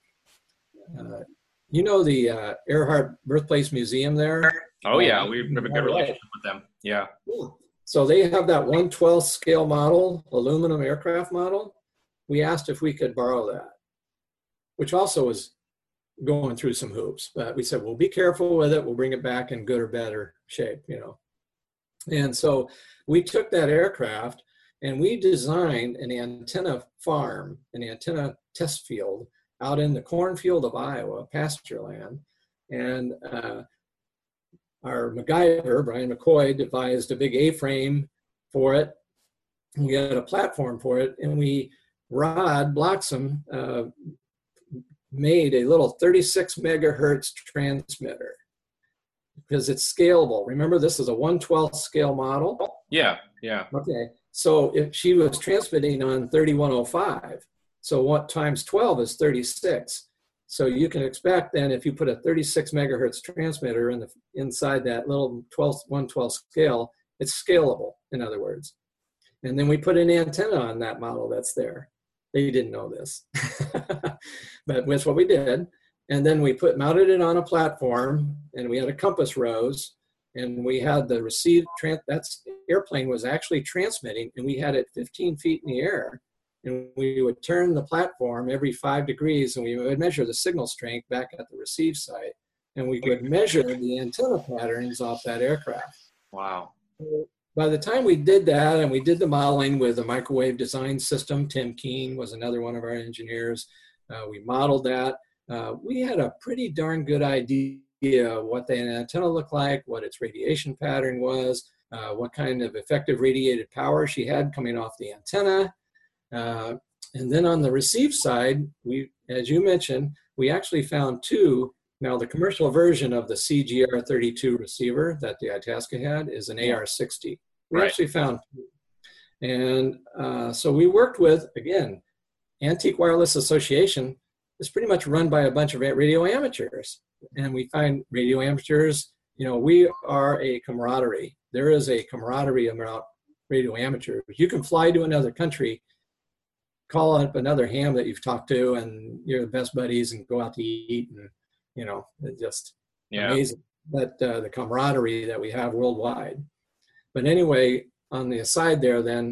D: the Earhart Birthplace Museum there?
A: Oh yeah, we have a good relationship with them. Yeah.
D: So they have that 1/12 scale model, aluminum aircraft model. We asked if we could borrow that, which also was going through some hoops. But we said, well, be careful with it. We'll bring it back in good or better shape, And so we took that aircraft and we designed an antenna farm, an antenna test field out in the cornfield of Iowa, pasture land. And our MacGyver, Brian McCoy, devised a big A-frame for it. We had a platform for it, and Rod Bloxham made a little 36 megahertz transmitter because it's scalable. Remember, this is a 1/12 scale model?
A: Yeah.
D: Okay, so if she was transmitting on 3105, so what times 12 is 36. So you can expect then if you put a 36 megahertz transmitter inside that little 1/12 scale, it's scalable, in other words. And then we put an antenna on that model that's there. They didn't know this, but that's what we did. And then we mounted it on a platform, and we had a compass rose, and we had the that airplane was actually transmitting, and we had it 15 feet in the air. And we would turn the platform every 5 degrees, and we would measure the signal strength back at the receive site. And we would measure the antenna patterns off that aircraft.
A: Wow.
D: By the time we did that, and we did the modeling with the microwave design system, Tim Keene was another one of our engineers. We modeled that. We had a pretty darn good idea of what the antenna looked like, what its radiation pattern was, what kind of effective radiated power she had coming off the antenna. And then on the receive side, as you mentioned, we actually found two. Now the commercial version of the CGR32 receiver that the Itasca had is an AR60. We actually found two. And so we worked with, again, Antique Wireless Association is pretty much run by a bunch of radio amateurs. And we find radio amateurs, we are a camaraderie. There is a camaraderie about radio amateurs. You can fly to another country, call up another ham that you've talked to, and you're the best buddies and go out to eat, and it's just amazing that the camaraderie that we have worldwide. But anyway, on the aside there, then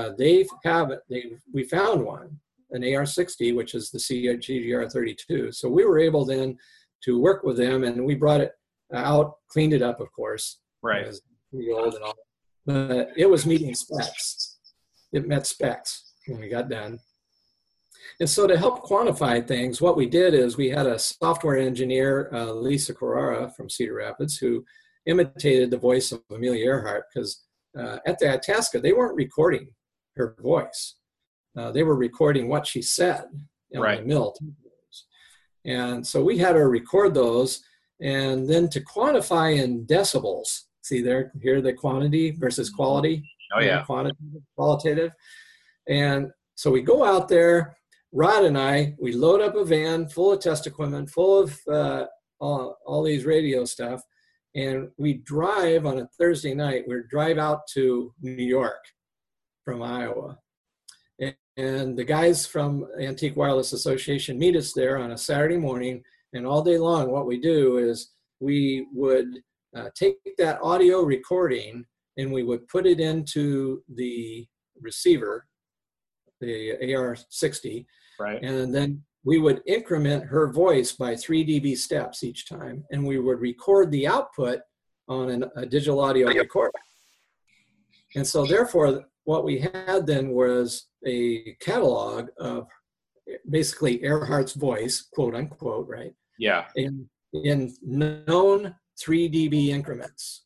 D: we found one, an AR60, which is the CGR32. So we were able then to work with them, and we brought it out, cleaned it up, of course.
A: Right.
D: It was pretty old and all, but it was meeting specs. It met specs when we got done. And so to help quantify things, what we did is we had a software engineer, Lisa Carrara from Cedar Rapids, who imitated the voice of Amelia Earhart, because at the Itasca, they weren't recording her voice. They were recording what she said on the mill. And so we had her record those, and then to quantify in decibels. See there, here the quantity versus quality.
A: Oh yeah.
D: Qualitative. And so we go out there, Rod and I, we load up a van full of test equipment, full of all these radio stuff, and we drive on a Thursday night. We drive out to New York from Iowa. And the guys from Antique Wireless Association meet us there on a Saturday morning, and all day long what we do is we would take that audio recording and we would put it into the receiver, the AR60,
A: right?
D: And then we would increment her voice by 3 dB steps each time, and we would record the output on a digital audio recorder. And so therefore, what we had then was a catalog of basically Earhart's voice, quote unquote, right?
A: Yeah.
D: In known 3 dB increments.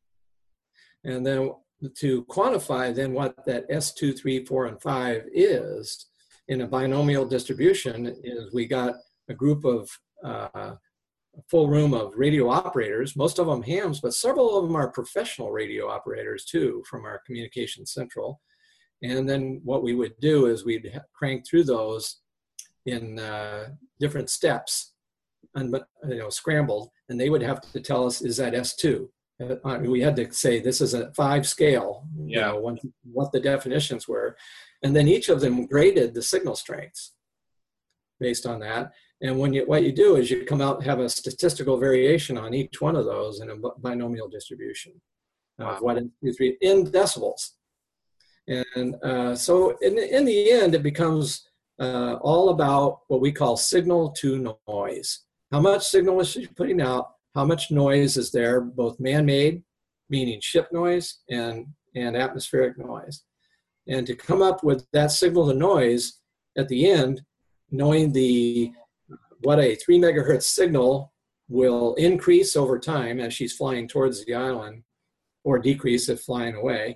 D: And then to quantify then what that S2, 3, 4, and 5 is in a binomial distribution is we got a group of a full room of radio operators, most of them hams, but several of them are professional radio operators too from our communication central. And then what we would do is we'd crank through those in different steps, and scrambled, and they would have to tell us, is that S2? We had to say this is a 5 scale,
A: yeah.
D: What the definitions were. And then each of them graded the signal strengths based on that. And what you do is you come out and have a statistical variation on each one of those in a binomial distribution of what in decibels. And so in the end, it becomes all about what we call signal to noise. How much signal is she putting out? How much noise is there, both man-made, meaning ship noise, and atmospheric noise. And to come up with that signal to noise at the end, knowing what a 3 megahertz signal will increase over time as she's flying towards the island, or decrease if flying away,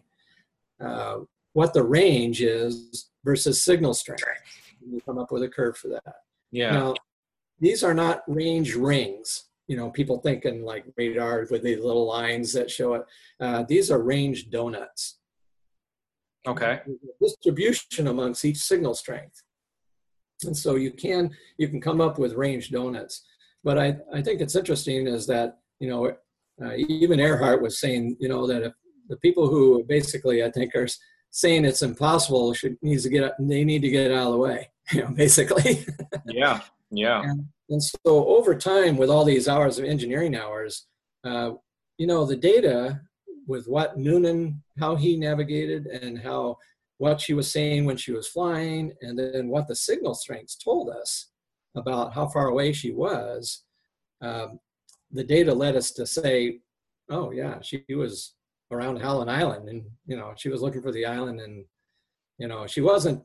D: what the range is versus signal strength. We come up with a curve for that.
A: Yeah.
D: Now, these are not range rings. People thinking like radar with these little lines that show it. These are range donuts.
A: Okay.
D: Distribution amongst each signal strength. And so you can come up with range donuts. But I think it's interesting is that, even Earhart was saying, that if the people who basically, I think, are saying it's impossible they need to get out of the way, basically.
A: Yeah. Yeah.
D: And so over time, with all these hours of engineering hours, the data with what Noonan, how he navigated and what she was saying when she was flying, and then what the signal strengths told us about how far away she was, the data led us to say, oh yeah, she was around Howland Island, and, she was looking for the island, and, she wasn't,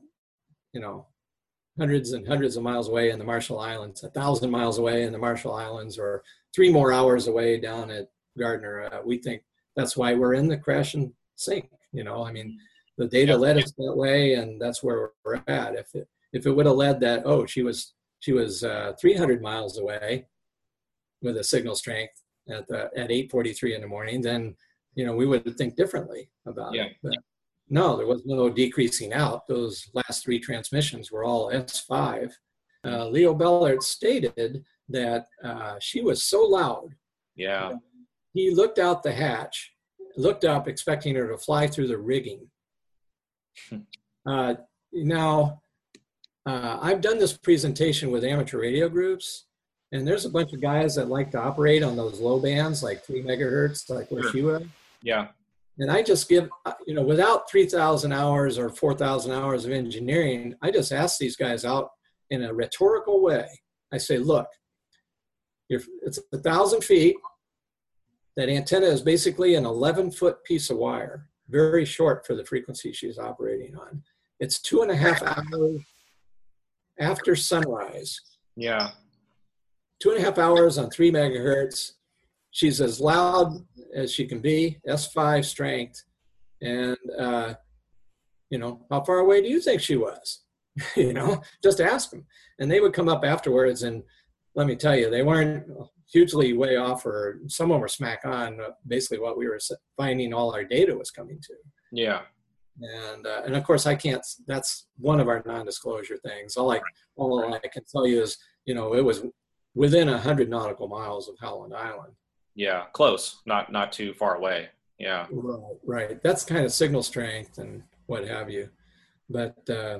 D: hundreds and hundreds of miles away in the Marshall Islands, 1,000 miles away in the Marshall Islands, or 3 more hours away down at Gardner. We think that's why we're in the crash and sink. The data led us that way, and that's where we're at. If it would have led that, she was 300 miles away with a signal strength at 8:43 in the morning, then we would think differently about it. But no, there was no decreasing out. Those last 3 transmissions were all S5. Leo Bellert stated that she was so loud.
A: Yeah.
D: He looked out the hatch, looked up, expecting her to fly through the rigging. Now, I've done this presentation with amateur radio groups, and there's a bunch of guys that like to operate on those low bands, like 3 megahertz, like where she was.
A: Yeah.
D: And I just give, without 3,000 hours or 4,000 hours of engineering, I just ask these guys out in a rhetorical way. I say, look, it's 1,000 feet. That antenna is basically an 11-foot piece of wire, very short for the frequency she's operating on. It's 2.5 hours after sunrise.
A: Yeah.
D: 2.5 hours on 3 megahertz. She's as loud as she can be, S5 strength. And, how far away do you think she was? Just ask them. And they would come up afterwards, and let me tell you, they weren't hugely way off, or some of them were smack on basically what we were finding all our data was coming to.
A: Yeah.
D: And of course, that's one of our non-disclosure things. All I can tell you is, it was within 100 nautical miles of Howland Island.
A: Yeah, close, not too far away. Yeah.
D: Right. That's kind of signal strength and what have you. But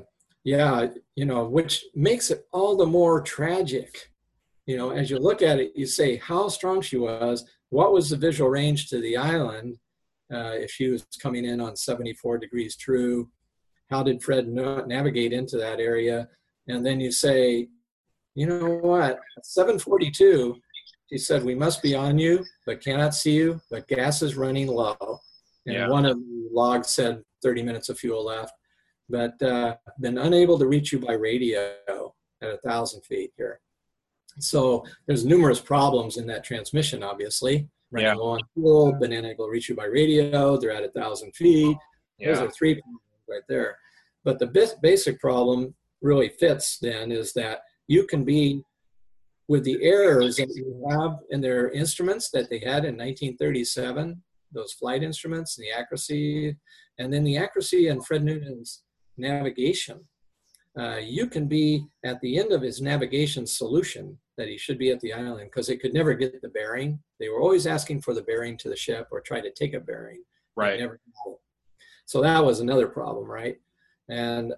D: which makes it all the more tragic. As you look at it, you say how strong she was, what was the visual range to the island if she was coming in on 74 degrees true, how did Fred navigate into that area? And then you say, you know what? At 7:42, she said, we must be on you, but cannot see you, but gas is running low. And
A: Yeah.
D: one of the logs said 30 minutes of fuel left, but been unable to reach you by radio at 1,000 feet here. So there's numerous problems in that transmission, obviously. Running low on fuel, been unable to reach you by radio, they're at 1,000 feet. Those are three problems right there. But the basic problem really fits then is that you can be, with the errors that you have in their instruments that they had in 1937, those flight instruments, and the accuracy, and then the accuracy in Fred Noonan's navigation. You can be at the end of his navigation solution that he should be at the island, because they could never get the bearing. They were always asking for the bearing to the ship or try to take a bearing.
A: Right.
D: They never got it. So that was another problem, right? And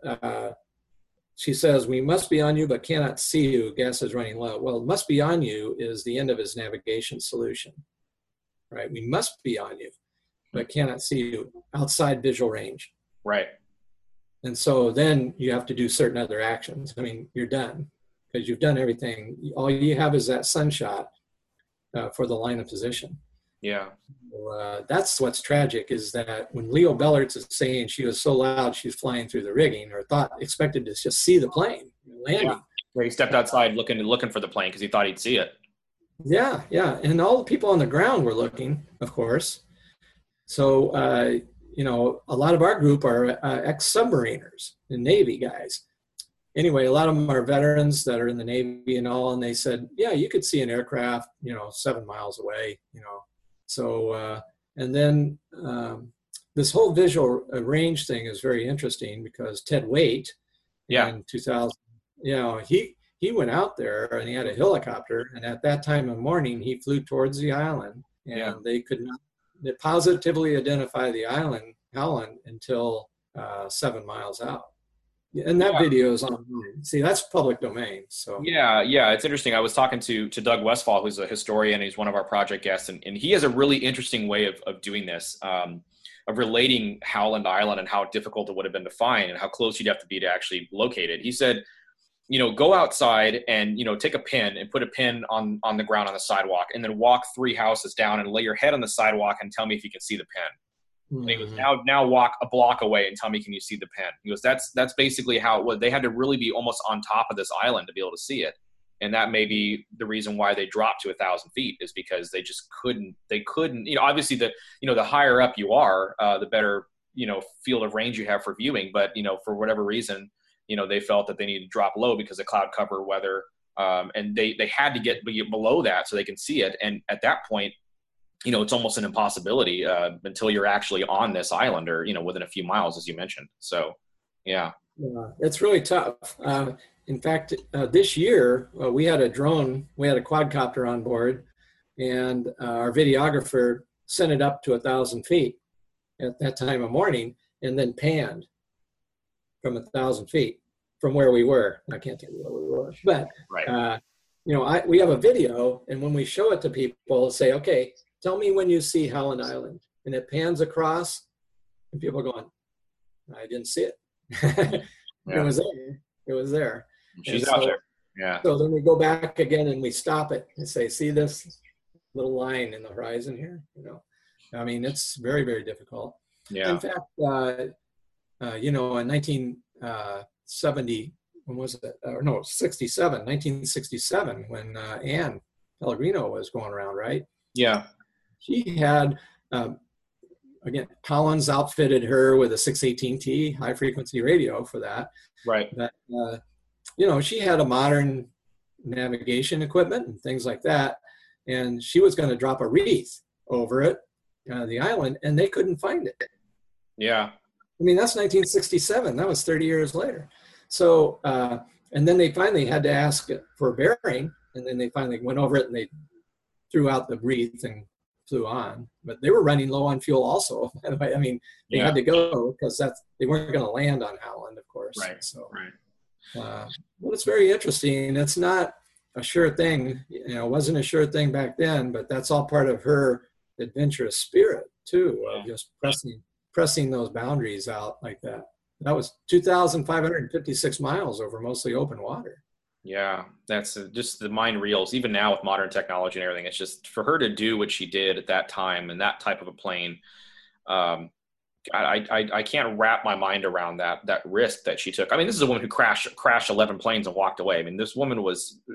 D: she says, we must be on you, but cannot see you. Gas is running low. Well, must be on you is the end of his navigation solution, right? We must be on you, but cannot see you outside visual range.
A: Right.
D: And so then you have to do certain other actions. I mean, you're done because you've done everything. All you have is that sunshot for the line of position.
A: Yeah.
D: So, that's what's tragic, is that when Leo Bellertz is saying she was so loud she was flying through the rigging, or expected to just see the plane landing.
A: Yeah. Where he stepped outside looking for the plane because he thought he'd see it.
D: Yeah, yeah. And all the people on the ground were looking, of course. So, you know, a lot of our group are ex-submariners and Navy guys. Anyway, a lot of them are veterans that are in the Navy and all, and they said, yeah, you could see an aircraft, you know, 7 miles away, you know. So, and then this whole visual range thing is very interesting, because Ted Waite in 2000, you know, he went out there and he had a helicopter, and at that time of morning, he flew towards the island, and they could not positively identify the island, Howland, until 7 miles out. And that video is online. See, that's public domain. So
A: yeah, it's interesting. I was talking to Doug Westfall, who's a historian. He's one of our project guests, and he has a really interesting way of doing this, of relating Howland Island and how difficult it would have been to find and how close you'd have to be to actually locate it. He said, you know, go outside and, you know, take a pin and put a pin on the ground on the sidewalk, and then walk 3 houses down and lay your head on the sidewalk and tell me if you can see the pin. And he goes, now walk a block away and tell me, can you see the pin? He goes, that's basically how it was. They had to really be almost on top of this island to be able to see it. And that may be the reason why they dropped to 1,000 feet, is because they just couldn't, you know, obviously the higher up you are, the better, you know, field of range you have for viewing. But, you know, for whatever reason, you know, they felt that they needed to drop low because of cloud cover, weather. And they had to get below that so they can see it. And at that point, you know, it's almost an impossibility until you're actually on this island, or, you know, within a few miles, as you mentioned. So, yeah.
D: It's really tough. In fact, this year, we had a drone, we had a quadcopter on board, and our videographer sent it up to 1,000 feet at that time of morning, and then panned from 1,000 feet from where we were. I can't tell you where we were, but, you know, we have a video, and when we show it to people, say, okay, tell me when you see Howland Island. And it pans across, and people are going, I didn't see it. It was there. It was there.
A: She's out there. Yeah.
D: So then we go back again and we stop it and say, see this little line in the horizon here? You know, I mean, it's very, very difficult.
A: Yeah.
D: In fact, you know, in 1970, when was it? Or no, 1967, when Anne Pellegrino was going around, right?
A: Yeah.
D: She had, again, Collins outfitted her with a 618T high frequency radio for that.
A: Right.
D: But, you know, she had a modern navigation equipment and things like that. And she was going to drop a wreath over it, the island, and they couldn't find it.
A: Yeah.
D: I mean, that's 1967. That was 30 years later. So, and then they finally had to ask for a bearing, and then they finally went over it and they threw out the wreath and flew on. But they were running low on fuel also. I mean, they had to go because they weren't going to land on Howland, of course.
A: Right.
D: So,
A: right.
D: Well, it's very interesting. It's not a sure thing. You know, it wasn't a sure thing back then, but that's all part of her adventurous spirit too, of just pressing those boundaries out like that. That was 2,556 miles over mostly open water.
A: Yeah, that's just the mind reels. Even now with modern technology and everything, it's just for her to do what she did at that time and that type of a plane. Um, I can't wrap my mind around that risk that she took. I mean, this is a woman who crashed 11 planes and walked away. I mean, this woman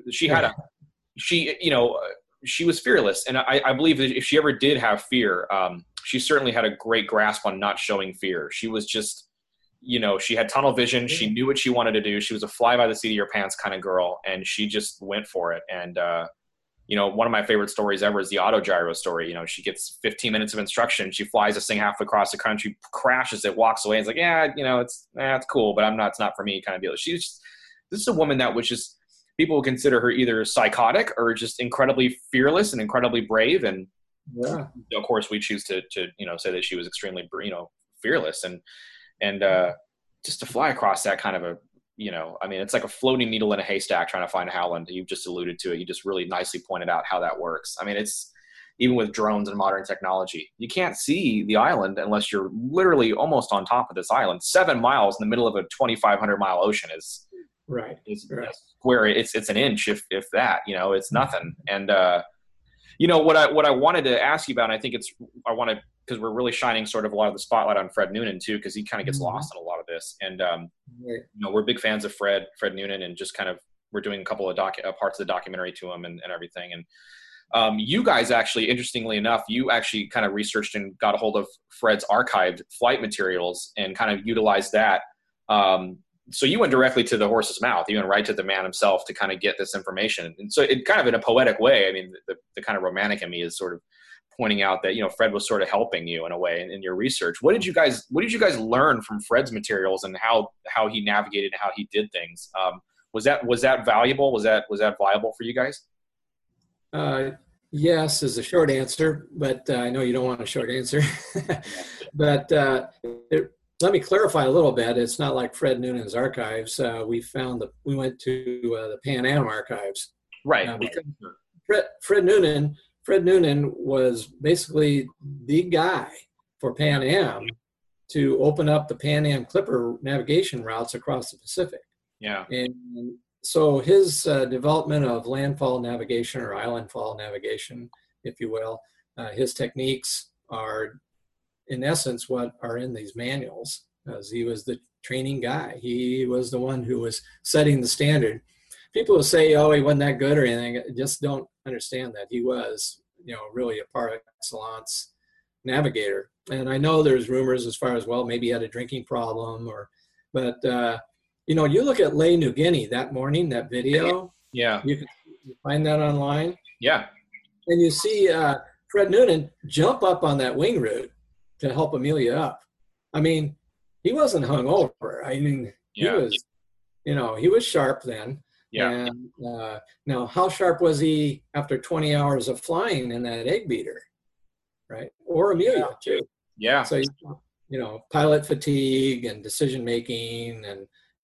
A: she was fearless, and I believe that if she ever did have fear, she certainly had a great grasp on not showing fear. She was just, she had tunnel vision. She knew what she wanted to do. She was a fly by the seat of your pants kind of girl, and she just went for it. And, one of my favorite stories ever is the autogyro story. She gets 15 minutes of instruction. She flies this thing halfway across the country, crashes it, walks away. And it's like, it's cool, but it's not for me kind of deal. This is a woman that was just, people would consider her either psychotic or just incredibly fearless and incredibly brave. And of course we choose to say that she was extremely, fearless and just to fly across that kind of it's like a floating needle in a haystack trying to find Howland. You just alluded to it. You just really nicely pointed out how that works. I mean, it's even with drones and modern technology, you can't see the island unless you're literally almost on top of this island. 7 miles in the middle of a 2,500 mile ocean is
D: right.
A: Where it's an inch, if that, it's nothing. And, what I wanted to ask you about, and I think because we're really shining sort of a lot of the spotlight on Fred Noonan too, because he kind of gets lost in a lot of this. And, we're big fans of Fred Noonan, and just kind of, we're doing a couple of parts of the documentary to him and everything. And you guys actually, interestingly enough, you actually kind of researched and got a hold of Fred's archived flight materials and kind of utilized that. So you went directly to the horse's mouth. You went right to the man himself to kind of get this information. And so it kind of in a poetic way, I mean, the kind of romantic in me is sort of pointing out that, Fred was sort of helping you in a way in your research. What did you guys learn from Fred's materials and how he navigated and how he did things? Was that valuable? Was that viable for you guys?
D: Yes is the short answer, but I know you don't want a short answer. But let me clarify a little bit. It's not like Fred Noonan's archives. We went to the Pan Am archives.
A: Right.
D: Because Fred Noonan was basically the guy for Pan Am to open up the Pan Am Clipper navigation routes across the Pacific.
A: Yeah.
D: And so his development of landfall navigation or island fall navigation, if you will, his techniques are in essence what are in these manuals, because he was the training guy. He was the one who was setting the standard. People will say, oh, he wasn't that good or anything. Just don't understand that he was, really a par excellence navigator. And I know there's rumors as far as, well, maybe he had a drinking problem but you look at Ley, New Guinea that morning, that video.
A: Yeah.
D: You can find that online.
A: Yeah.
D: And you see Fred Noonan jump up on that wing route to help Amelia up. I mean, he wasn't hungover. I mean, he was sharp then.
A: Yeah.
D: And now, how sharp was he after 20 hours of flying in that egg beater, right? Or Amelia too.
A: Yeah.
D: So pilot fatigue and decision making, and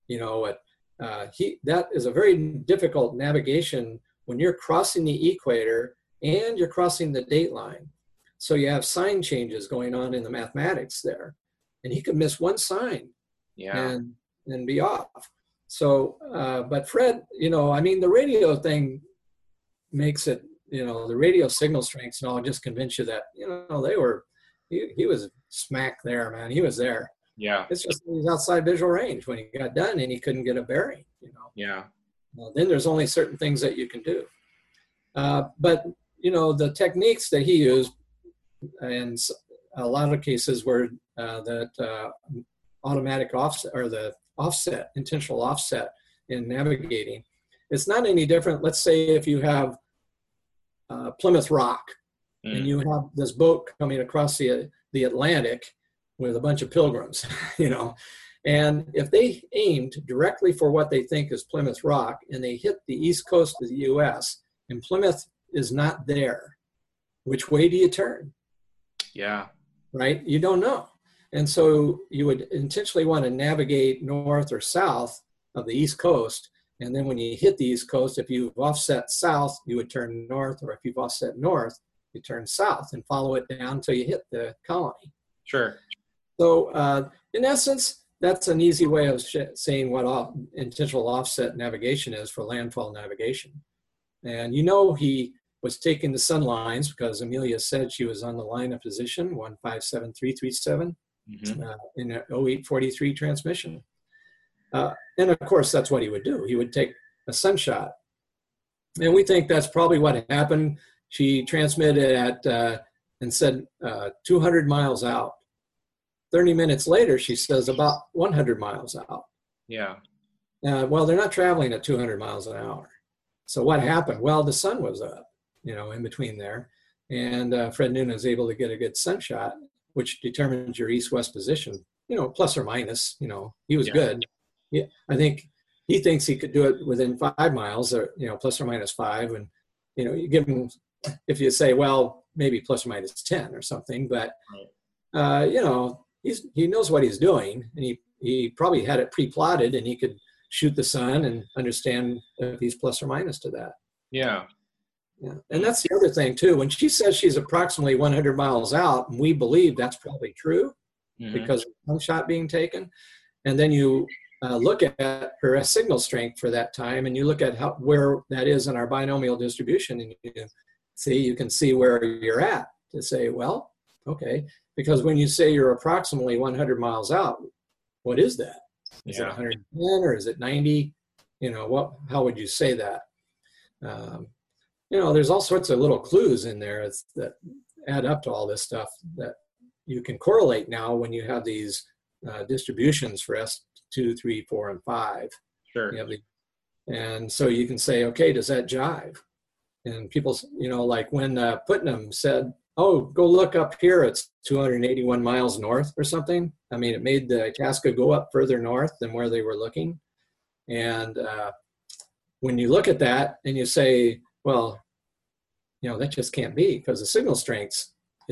D: that is a very difficult navigation when you're crossing the equator and you're crossing the date line. So you have sign changes going on in the mathematics there, and he could miss one sign and be off. So, but Fred, the radio thing makes it, the radio signal strengths and all just convince you that, he was smack there, man. He was there.
A: Yeah.
D: It's just he was outside visual range when he got done and he couldn't get a bearing,
A: Yeah.
D: Well, then there's only certain things that you can do. But, the techniques that he used, and a lot of cases were that automatic offset or the intentional offset in navigating. It's not any different. Let's say if you have Plymouth Rock and you have this boat coming across the Atlantic with a bunch of pilgrims, and if they aimed directly for what they think is Plymouth Rock and they hit the east coast of the U.S. and Plymouth is not there, which way do you turn?
A: Yeah.
D: Right? You don't know. And so you would intentionally want to navigate north or south of the East Coast. And then when you hit the East Coast, if you've offset south, you would turn north, or if you've offset north, you turn south and follow it down until you hit the colony.
A: Sure.
D: So in essence, that's an easy way of saying what intentional offset navigation is for landfall navigation. And he was taking the sun lines because Amelia said she was on the line of position 157337 in an 0843 transmission. And of course, that's what he would do. He would take a sunshot. And we think that's probably what happened. She transmitted at and said 200 miles out. 30 minutes later, she says about 100 miles out.
A: Yeah.
D: Well, they're not traveling at 200 miles an hour. So what happened? Well, the sun was up, in between there. And Fred Noonan was able to get a good sun shot, which determines your east-west position, plus or minus, he was good. Yeah, I think he thinks he could do it within 5 miles or, plus or minus 5. And, you give him, if you say, well, maybe plus or minus 10 or something, but, he knows what he's doing, and he probably had it pre-plotted, and he could shoot the sun and understand if he's plus or minus to that.
A: Yeah.
D: Yeah. And that's the other thing too. When she says she's approximately 100 miles out, and we believe that's probably true because of one shot being taken. And then you look at her signal strength for that time, and you look at where that is in our binomial distribution, and you can see where you're at to say, well, okay. Because when you say you're approximately 100 miles out, what is that? Is it 110 or is it 90? How would you say that? There's all sorts of little clues in there that add up to all this stuff that you can correlate now when you have these distributions for S2, 3, 4, and 5.
A: Sure.
D: And so you can say, okay, does that jive? And people, like when Putnam said, oh, go look up here, it's 281 miles north or something. I mean, it made the Itasca go up further north than where they were looking. And when you look at that and you say, well, that just can't be because the signal strengths,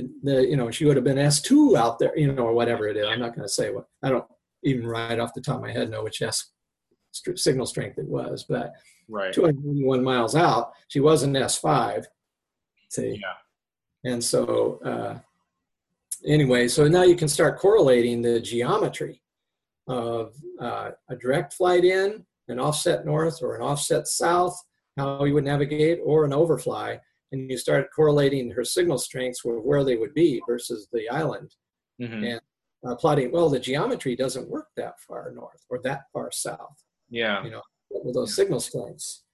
D: she would have been S2 out there, or whatever it is. I'm not going to say what, I don't even right off the top of my head know which signal strength it was, but 281 miles out, she was an S5. See? Yeah. And so anyway, so now you can start correlating the geometry of a direct flight in, an offset north or an offset south, how you would navigate, or an overfly. And you start correlating her signal strengths with where they would be versus the island. And plotting, well, the geometry doesn't work that far north or that far south. Yeah. With those signal strengths.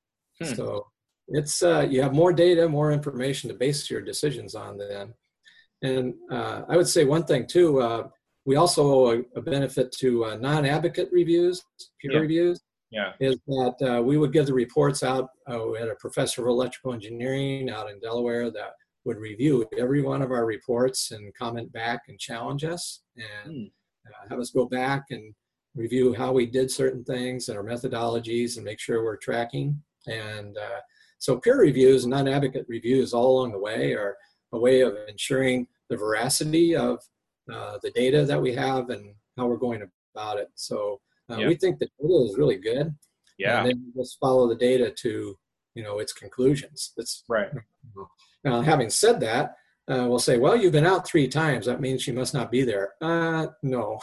D: So it's you have more data, more information to base your decisions on then. And I would say one thing too, we also owe a benefit to non-advocate reviews, peer reviews, is that we would give the reports out. We had a professor of electrical engineering out in Delaware that would review every one of our reports and comment back and challenge us and have us go back and review how we did certain things and our methodologies and make sure we're tracking. And so peer reviews and non-advocate reviews all along the way are a way of ensuring the veracity of the data that we have and how we're going about it. So we think the data is really good. Yeah. And then just follow the data to, its conclusions. That's right. Now, having said that, we'll say, well, you've been out 3 times. That means you must not be there. No.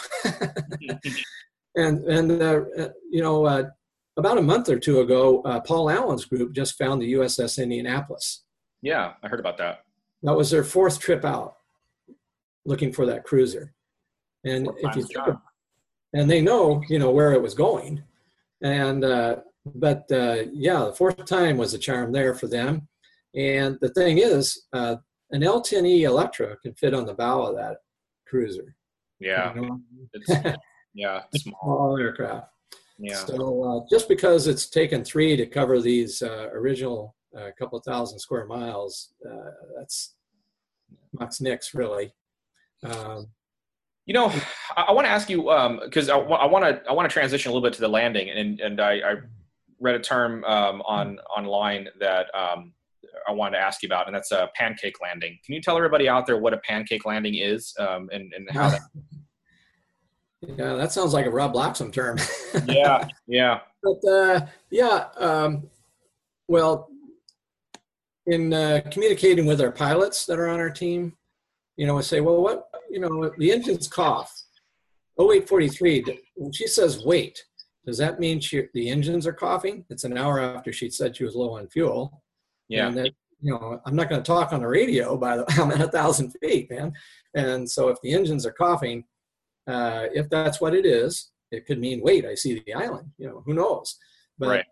D: And about a month or 2 ago, Paul Allen's group just found the USS Indianapolis.
A: Yeah, I heard about that.
D: That was their 4th trip out, looking for that cruiser. And if you think and they know, where it was going. And the 4th time was a charm there for them. And the thing is, an L-10E Electra can fit on the bow of that cruiser.
A: Yeah, it's
D: small aircraft. Yeah. So just because it's taken 3 to cover these original couple of thousand square miles, that's nix really.
A: I want to ask you because I want to transition a little bit to the landing, and I read a term online that I wanted to ask you about, and that's a pancake landing. Can you tell everybody out there what a pancake landing is and how that?
D: Yeah, that sounds like a Rob Blacksom term.
A: Yeah.
D: But well, in communicating with our pilots that are on our team, we say, well, what, the engines cough. 0843, when she says wait, does that mean the engines are coughing? It's an hour after she said she was low on fuel.
A: Yeah.
D: And that, I'm not going to talk on the radio I'm at 1,000 feet, man. And so if the engines are coughing, if that's what it is, it could mean, wait, I see the island, who knows? But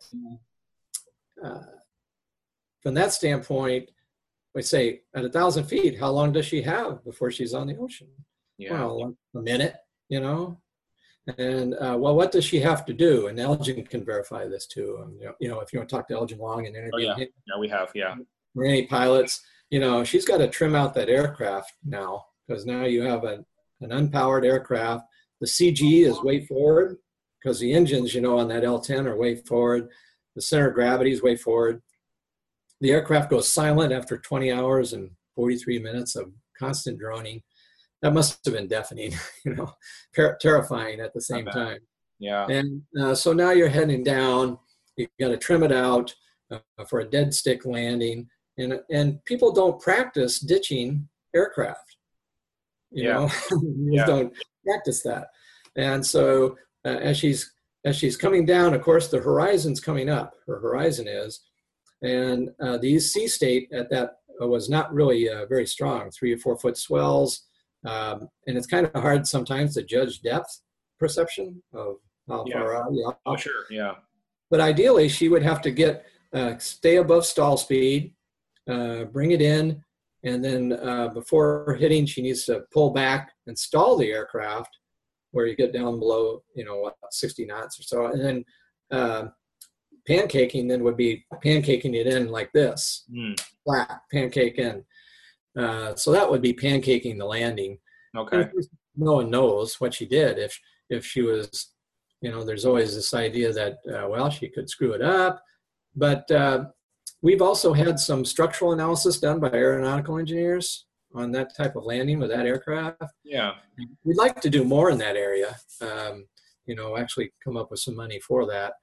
D: from that standpoint, we say at 1,000 feet, how long does she have before she's on the ocean?
A: Yeah.
D: Well, a minute, and what does she have to do? And Elgin can verify this too. If you want to talk to Elgin Long and interview him,
A: we have,
D: or any pilots, she's got to trim out that aircraft now, because now you have an unpowered aircraft. The CG is way forward because the engines, on that L-10 are way forward. The center of gravity is way forward. The aircraft goes silent after 20 hours and 43 minutes of constant droning. That must have been deafening, terrifying at the same time.
A: Yeah.
D: And so now you're heading down. You got to trim it out for a dead stick landing. And people don't practice ditching aircraft. You don't practice that. And so as she's coming down, of course, the horizon's coming up. Her horizon is. And the sea state at that was not really very strong, 3 or 4 foot swells. And it's kind of hard sometimes to judge depth perception of how far out you are.
A: Oh, sure, yeah.
D: But ideally, she would have to stay above stall speed, bring it in, and then before hitting, she needs to pull back and stall the aircraft where you get down below, 60 knots or so. And then pancaking then would be pancaking it in like this, flat, pancake in. So that would be pancaking the landing.
A: Okay.
D: No one knows what she did. If she was, there's always this idea that, she could screw it up. But we've also had some structural analysis done by aeronautical engineers on that type of landing with that aircraft.
A: Yeah.
D: We'd like to do more in that area, actually come up with some money for that.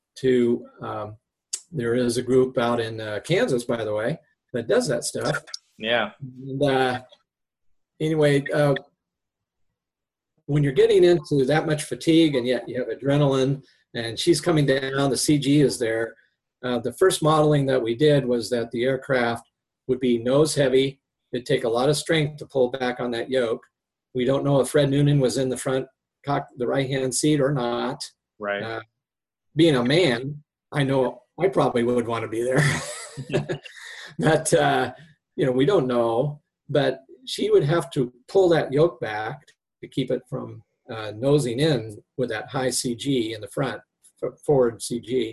D: There is a group out in Kansas, by the way, that does that stuff.
A: Yeah.
D: And anyway, when you're getting into that much fatigue and yet you have adrenaline and she's coming down, the CG is there. The first modeling that we did was that the aircraft would be nose heavy. It'd take a lot of strength to pull back on that yoke. We don't know if Fred Noonan was in the front, the right-hand seat or not.
A: Right.
D: Being a man, I know I probably would want to be there. But, we don't know. But she would have to pull that yoke back to keep it from nosing in with that high CG in the front, forward CG.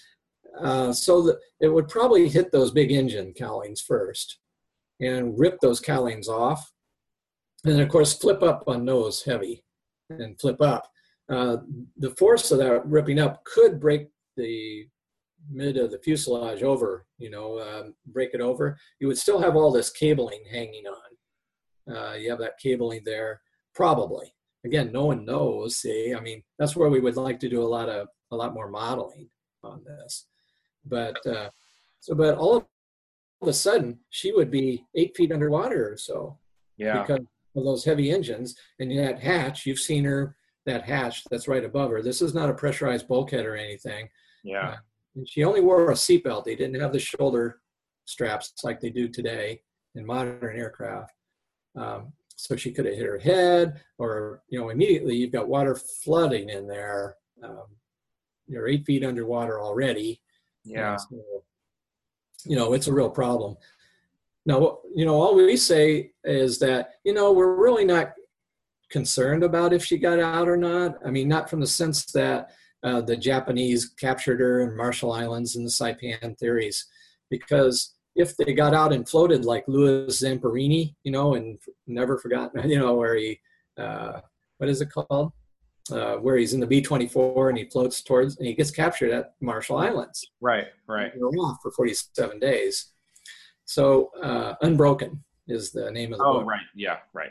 D: So that it would probably hit those big engine cowlings first and rip those cowlings off. And then, of course, flip up on nose heavy and flip up. The force of that ripping up could break the mid of the fuselage over, break it over. You would still have all this cabling hanging on. You have that cabling there, probably. Again, no one knows. See, that's where we would like to do a lot more modeling on this. But but all of a sudden, she would be 8 feet underwater or so.
A: Yeah.
D: Because of those heavy engines, and that hatch, you've seen her. That hatch that's right above her. This is not a pressurized bulkhead or anything.
A: Yeah.
D: And she only wore a seatbelt. They didn't have the shoulder straps like they do today in modern aircraft. So she could have hit her head, or immediately you've got water flooding in there. You're 8 feet underwater already.
A: Yeah.
D: So, it's a real problem. Now, all we say is that we're really not concerned about if she got out or not. Not from the sense that the Japanese captured her in Marshall Islands and the Saipan theories, because if they got out and floated like Louis Zamperini, and never forgotten, where he, what is it called? Where he's in the B-24 and he floats towards, and he gets captured at Marshall Islands.
A: Right.
D: They're off for 47 days. So Unbroken is the name of the book.
A: Oh, right. Yeah, right.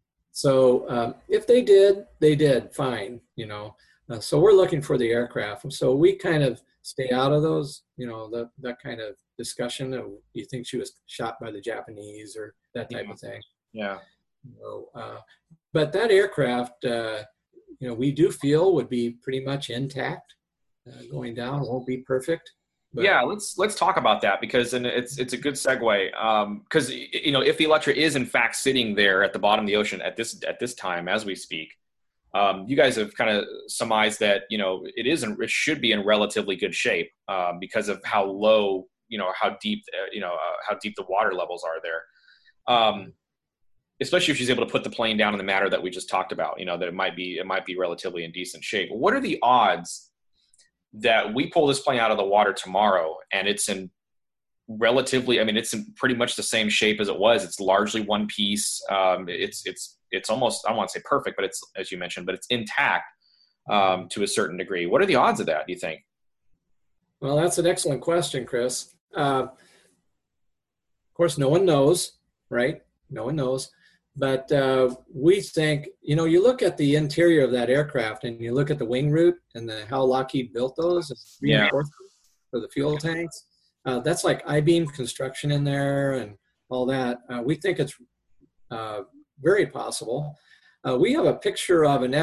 D: So if they did fine, so we're looking for the aircraft. So we kind of stay out of those, that kind of discussion of you think she was shot by the Japanese or that type of thing.
A: Yeah.
D: But that aircraft, we do feel would be pretty much intact. Going down won't be perfect. But
A: yeah, let's talk about that, because and it's a good segue, because if the Electra is in fact sitting there at the bottom of the ocean at this time as we speak, you guys have kind of surmised that it should be in relatively good shape, because of how low, how deep the water levels are there, especially if she's able to put the plane down in the manner that we just talked about. That it might be relatively in decent shape. What are the odds that we pull this plane out of the water tomorrow and it's in it's in pretty much the same shape as it was? It's largely one piece. It's almost, I don't want to say perfect, but it's, as you mentioned, but it's intact to a certain degree. What are the odds of that, do you think?
D: Well, that's an excellent question, Chris. Of course, no one knows, right? No one knows. But we think, you look at the interior of that aircraft and you look at the wing root and how Lockheed built those reinforcements for the fuel tanks. That's like I-beam construction in there and all that. We think it's very possible. We have a picture of an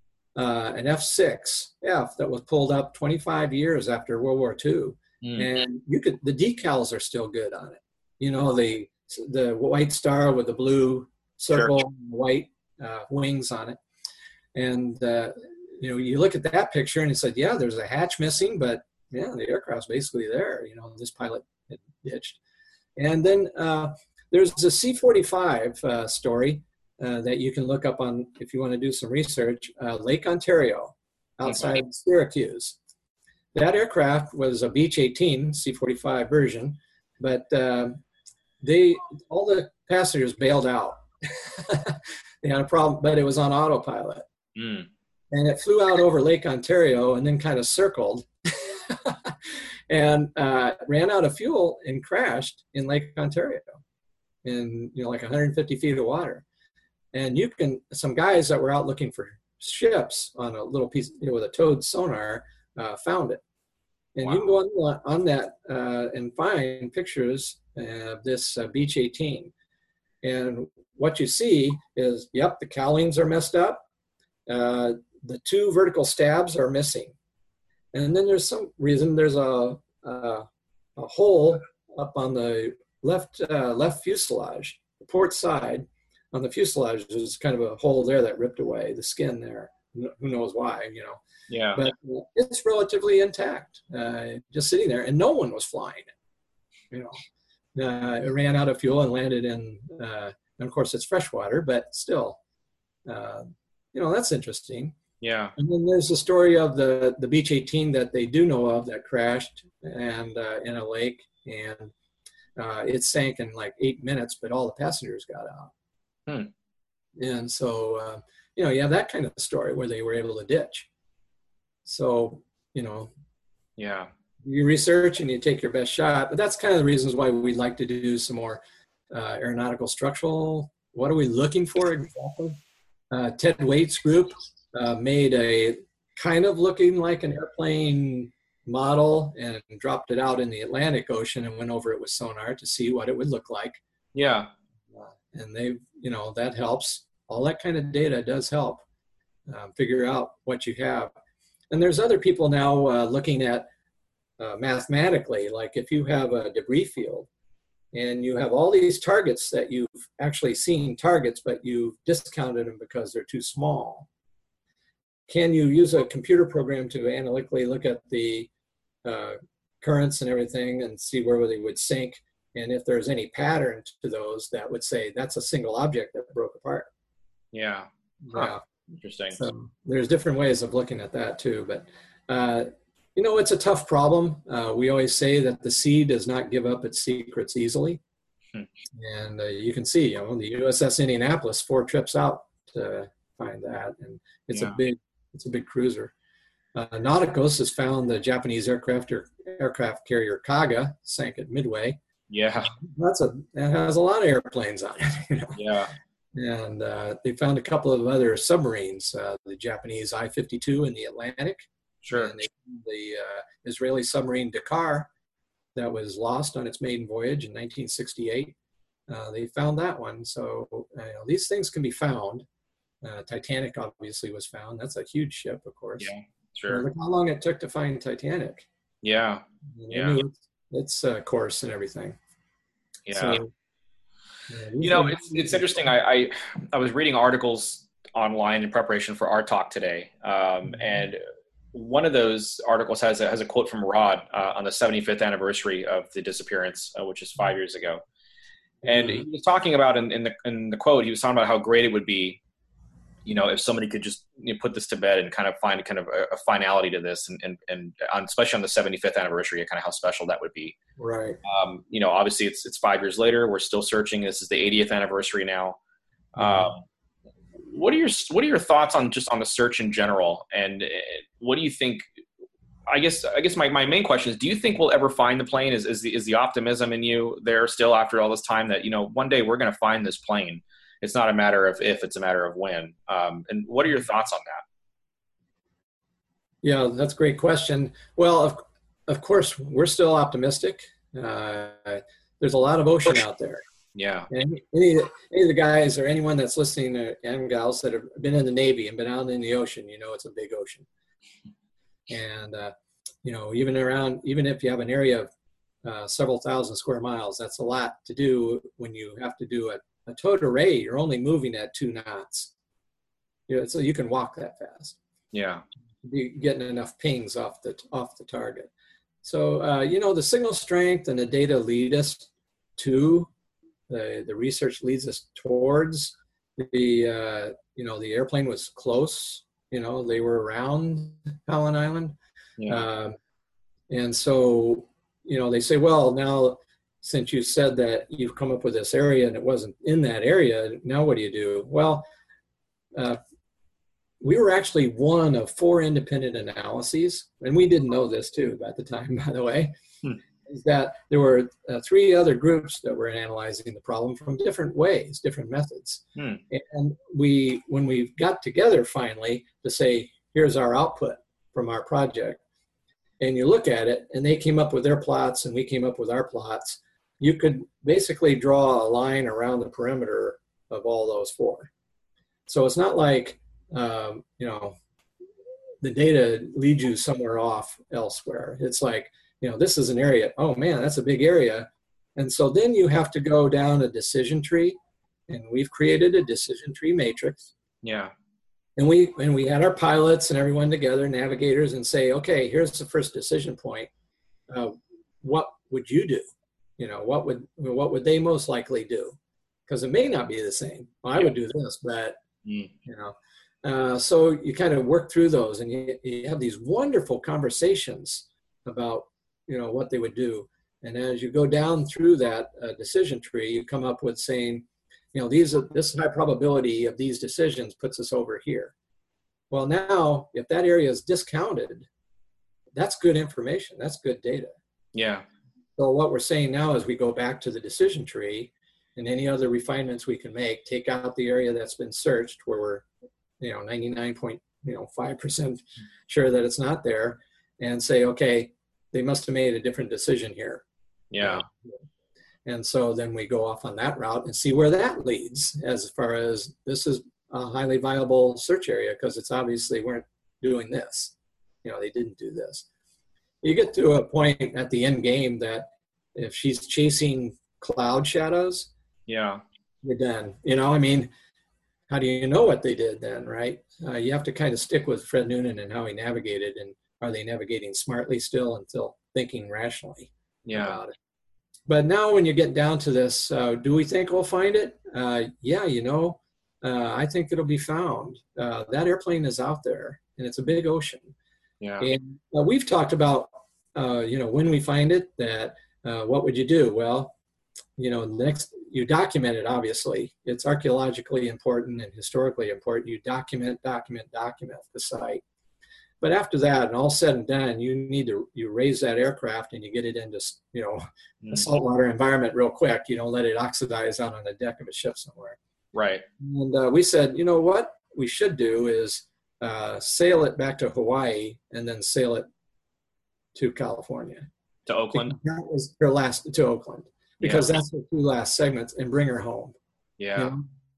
D: F-6F that was pulled up 25 years after World War II. And the decals are still good on it. The white star with the blue circle,
A: Sure.
D: White wings on it. And, you look at that picture and it said, yeah, there's a hatch missing, but yeah, the aircraft's basically there. This pilot had ditched. And then there's a C-45 story that you can look up on if you want to do some research. Lake Ontario, outside Syracuse. That aircraft was a Beech 18 C-45 version, but all the passengers bailed out. They had a problem, but it was on autopilot. And it flew out over Lake Ontario and then kind of circled and ran out of fuel and crashed in Lake Ontario in, like 150 feet of water. And some guys that were out looking for ships on a little piece, with a towed sonar, found it. And you can go on that and find pictures of this Beech 18. And what you see is, the cowlings are messed up. The two vertical stabs are missing. And then there's some reason there's a hole up on the left fuselage, the port side. On the fuselage, there's kind of a hole there that ripped away the skin there. Who knows why,
A: Yeah.
D: But it's relatively intact, just sitting there, and no one was flying it. It ran out of fuel and landed in, and of course it's freshwater, but still, that's interesting.
A: Yeah.
D: And then there's the story of the Beech 18 that they do know of that crashed and in a lake, and it sank in like 8 minutes, but all the passengers got out. And so, you have that kind of story where they were able to ditch. So,
A: Yeah.
D: you research and you take your best shot, but that's kind of the reasons why we'd like to do some more aeronautical structural. What are we looking for exactly? Ted Waite's group made a kind of looking like an airplane model and dropped it out in the Atlantic Ocean and went over it with sonar to see what it would look like.
A: Yeah.
D: And that helps. All that kind of data does help figure out what you have. And there's other people now looking at mathematically, like if you have a debris field and you have all these targets that you've actually seen targets, but you've discounted them because they're too small. Can you use a computer program to analytically look at the currents and everything and see where they would sink? And if there's any pattern to those, that would say that's a single object that broke apart.
A: Yeah.
D: Huh.
A: Interesting.
D: So there's different ways of looking at that too. But, it's a tough problem. We always say that the sea does not give up its secrets easily. And you can see, the USS Indianapolis, 4 trips out to find that. And it's a big cruiser. Nauticus has found the Japanese aircraft carrier Kaga sank at Midway.
A: Yeah.
D: That has a lot of airplanes on it.
A: Yeah.
D: And they found a couple of other submarines, the Japanese I-52 in the Atlantic.
A: Sure.
D: And the Israeli submarine Dakar that was lost on its maiden voyage in 1968. They found that one. So these things can be found. Titanic obviously was found. That's a huge ship, of course.
A: Yeah,
D: You know,
A: sure.
D: look how long it took to find Titanic.
A: Yeah,
D: And they
A: yeah,
D: knew its course and everything.
A: yeah.
D: So, these are
A: It's interesting. I was reading articles online in preparation for our talk today, and one of those articles has a quote from Rod on the 75th anniversary of the disappearance, which is 5 years ago. And he was talking about in the quote, he was talking about how great it would be, if somebody could just put this to bed and kind of find kind of a finality to this, and especially on the 75th anniversary, kind of how special that would be.
D: right.
A: Obviously it's 5 years later. We're still searching. This is the 80th anniversary now. What are your thoughts on the search in general? And what do you think? I guess my main question is, do you think we'll ever find the plane? Is the optimism in you there still after all this time that, one day we're going to find this plane? It's not a matter of if, it's a matter of when. And what are your thoughts on that?
D: Yeah, that's a great question. Well, of course, we're still optimistic. There's a lot of ocean out there.
A: Yeah.
D: And any of the guys or anyone that's listening and gals that have been in the Navy and been out in the ocean, it's a big ocean. And, even if you have an area of several thousand square miles, that's a lot to do when you have to do a towed array. You're only moving at 2 knots. So you can walk that fast.
A: Yeah.
D: Be getting enough pings off the target. So, the signal strength and the data lead us to the research leads us towards the airplane was close. They were around Howland Island.
A: Yeah.
D: And so, they say, well, now since you said that you've come up with this area and it wasn't in that area, now what do you do? Well, we were actually one of 4 independent analyses, and we didn't know this too at the time, by the way, is that there were 3 other groups that were analyzing the problem from different ways, different methods. And when we got together finally to say, here's our output from our project, and you look at it, and they came up with their plots and we came up with our plots, you could basically draw a line around the perimeter of all those 4. So it's not like, the data leads you somewhere off elsewhere. It's like, this is an area. Oh man, that's a big area. And so then you have to go down a decision tree, and we've created a decision tree matrix.
A: Yeah.
D: And we had our pilots and everyone together, navigators, and say, okay, here's the first decision point. What would you do? What would they most likely do? Because it may not be the same. Well, I would do this, but so you kind of work through those, and you have these wonderful conversations about what they would do. And as you go down through that decision tree, you come up with saying, this high probability of these decisions puts us over here. Well, now if that area is discounted, that's good information. That's good data.
A: Yeah.
D: So what we're saying now is we go back to the decision tree, and any other refinements we can make, take out the area that's been searched where we're 99.5% sure that it's not there, and say, okay, they must have made a different decision here.
A: Yeah.
D: And so then we go off on that route and see where that leads, as far as this is a highly viable search area, because it's obviously weren't doing this. They didn't do this. You get to a point at the end game that if she's chasing cloud shadows,
A: yeah,
D: you're done. How do you know what they did then, right? You have to kind of stick with Fred Noonan and how he navigated, and are they navigating smartly still and still thinking rationally about it? But now when you get down to this, do we think we'll find it? Yeah, I think it'll be found. That airplane is out there, and it's a big ocean.
A: Yeah.
D: And we've talked about, when we find it, that what would you do? Well, next, you document it, obviously. It's archaeologically important and historically important. You document the site. But after that, and all said and done, you raise that aircraft and you get it into, a saltwater environment real quick. You don't let it oxidize out on the deck of a ship somewhere.
A: Right.
D: And we said, what we should do is sail it back to Hawaii and then sail it to California.
A: To Oakland?
D: That was her last, to Oakland. Because that's her 2 last segments, and bring her home.
A: Yeah.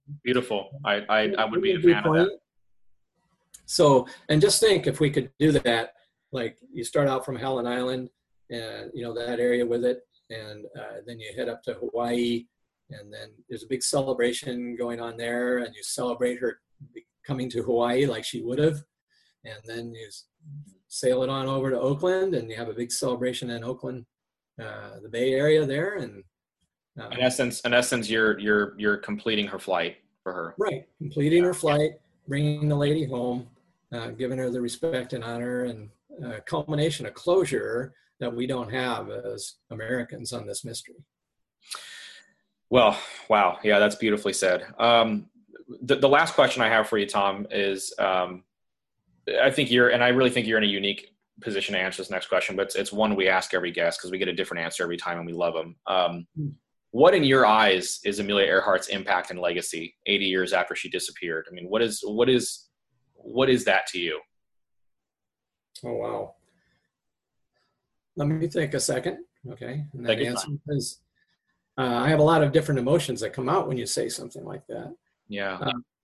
A: Beautiful. I would be a fan of that.
D: So, and just think if we could do that, like you start out from Howland Island and, that area with it, and then you head up to Hawaii, and then there's a big celebration going on there, and you celebrate her coming to Hawaii like she would have, and then you sail it on over to Oakland, and you have a big celebration in Oakland, the Bay Area there, and
A: in essence, you're completing her flight for her.
D: Right, completing her flight, bringing the lady home, giving her the respect and honor, and culmination, a closure that we don't have as Americans on this mystery.
A: Well, wow. Yeah, that's beautifully said. The last question I have for you, Tom, is I really think you're in a unique position to answer this next question, but it's one we ask every guest because we get a different answer every time and we love them. What in your eyes is Amelia Earhart's impact and legacy 80 years after she disappeared? I mean, what is that to you?
D: Oh, wow. Let me think a second. Okay. And that answer is, I have a lot of different emotions that come out when you say something like that.
A: Yeah.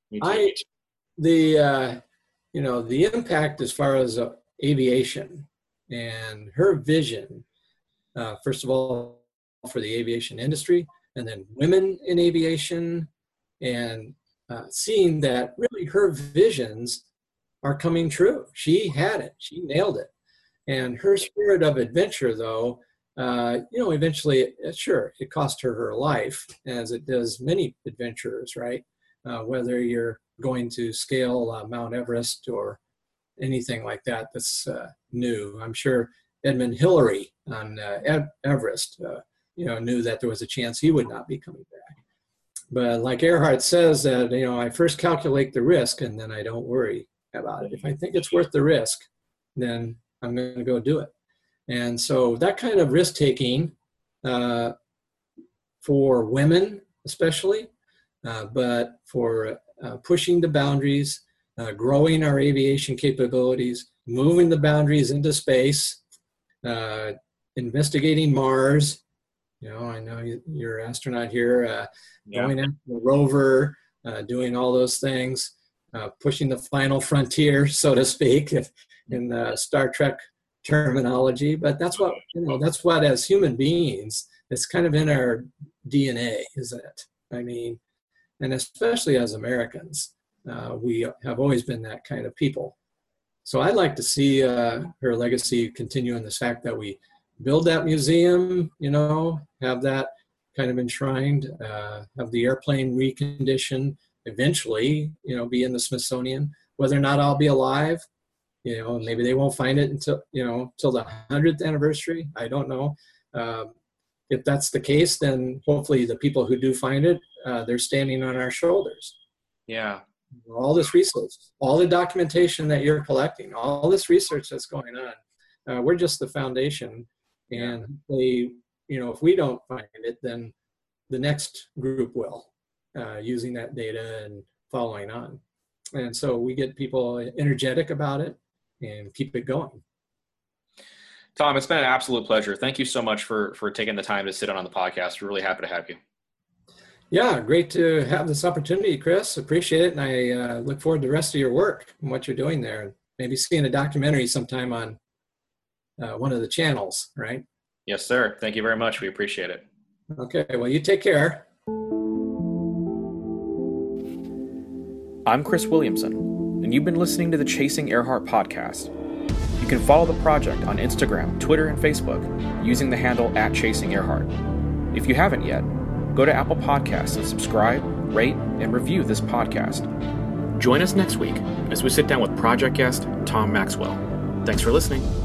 D: The impact as far as aviation and her vision, first of all, for the aviation industry, and then women in aviation, and seeing that really her visions are coming true. She had it. She nailed it. And her spirit of adventure, though, eventually, sure, it cost her life, as it does many adventurers, right? Whether you're going to scale Mount Everest or anything like that that's new. I'm sure Edmund Hillary on Everest, knew that there was a chance he would not be coming back. But like Earhart says, that, I first calculate the risk and then I don't worry about it. If I think it's worth the risk, then I'm going to go do it. And so that kind of risk taking for women, especially, but for pushing the boundaries, growing our aviation capabilities, moving the boundaries into space, investigating Mars. I know you're an astronaut here, going after the rover, doing all those things, pushing the final frontier, so to speak, in Star Trek terminology. But that's what as human beings, it's kind of in our DNA, isn't it? I mean, and especially as Americans, we have always been that kind of people. So I'd like to see her legacy continue in the fact that we build that museum, have that kind of enshrined, have the airplane reconditioned, eventually, be in the Smithsonian. Whether or not I'll be alive, maybe they won't find it until the 100th anniversary. I don't know. If that's the case, then hopefully the people who do find it, they're standing on our shoulders.
A: Yeah.
D: All this research, all the documentation that you're collecting, all this research that's going on, we're just the foundation. And if we don't find it, then the next group will, using that data and following on. And so we get people energetic about it and keep it going.
A: Tom, it's been an absolute pleasure. Thank you so much for taking the time to sit on the podcast. We're really happy to have you.
D: Yeah, great to have this opportunity, Chris. Appreciate it. And I look forward to the rest of your work and what you're doing there. Maybe seeing a documentary sometime on one of the channels, right?
A: Yes, sir. Thank you very much. We appreciate it.
D: Okay, well, you take care.
A: I'm Chris Williamson, and you've been listening to the Chasing Earhart podcast. You can follow the project on Instagram, Twitter, and Facebook using the handle @ChasingEarhart. If you haven't yet, go to Apple Podcasts and subscribe, rate, and review this podcast. Join us next week as we sit down with project guest Tom Maxwell. Thanks for listening.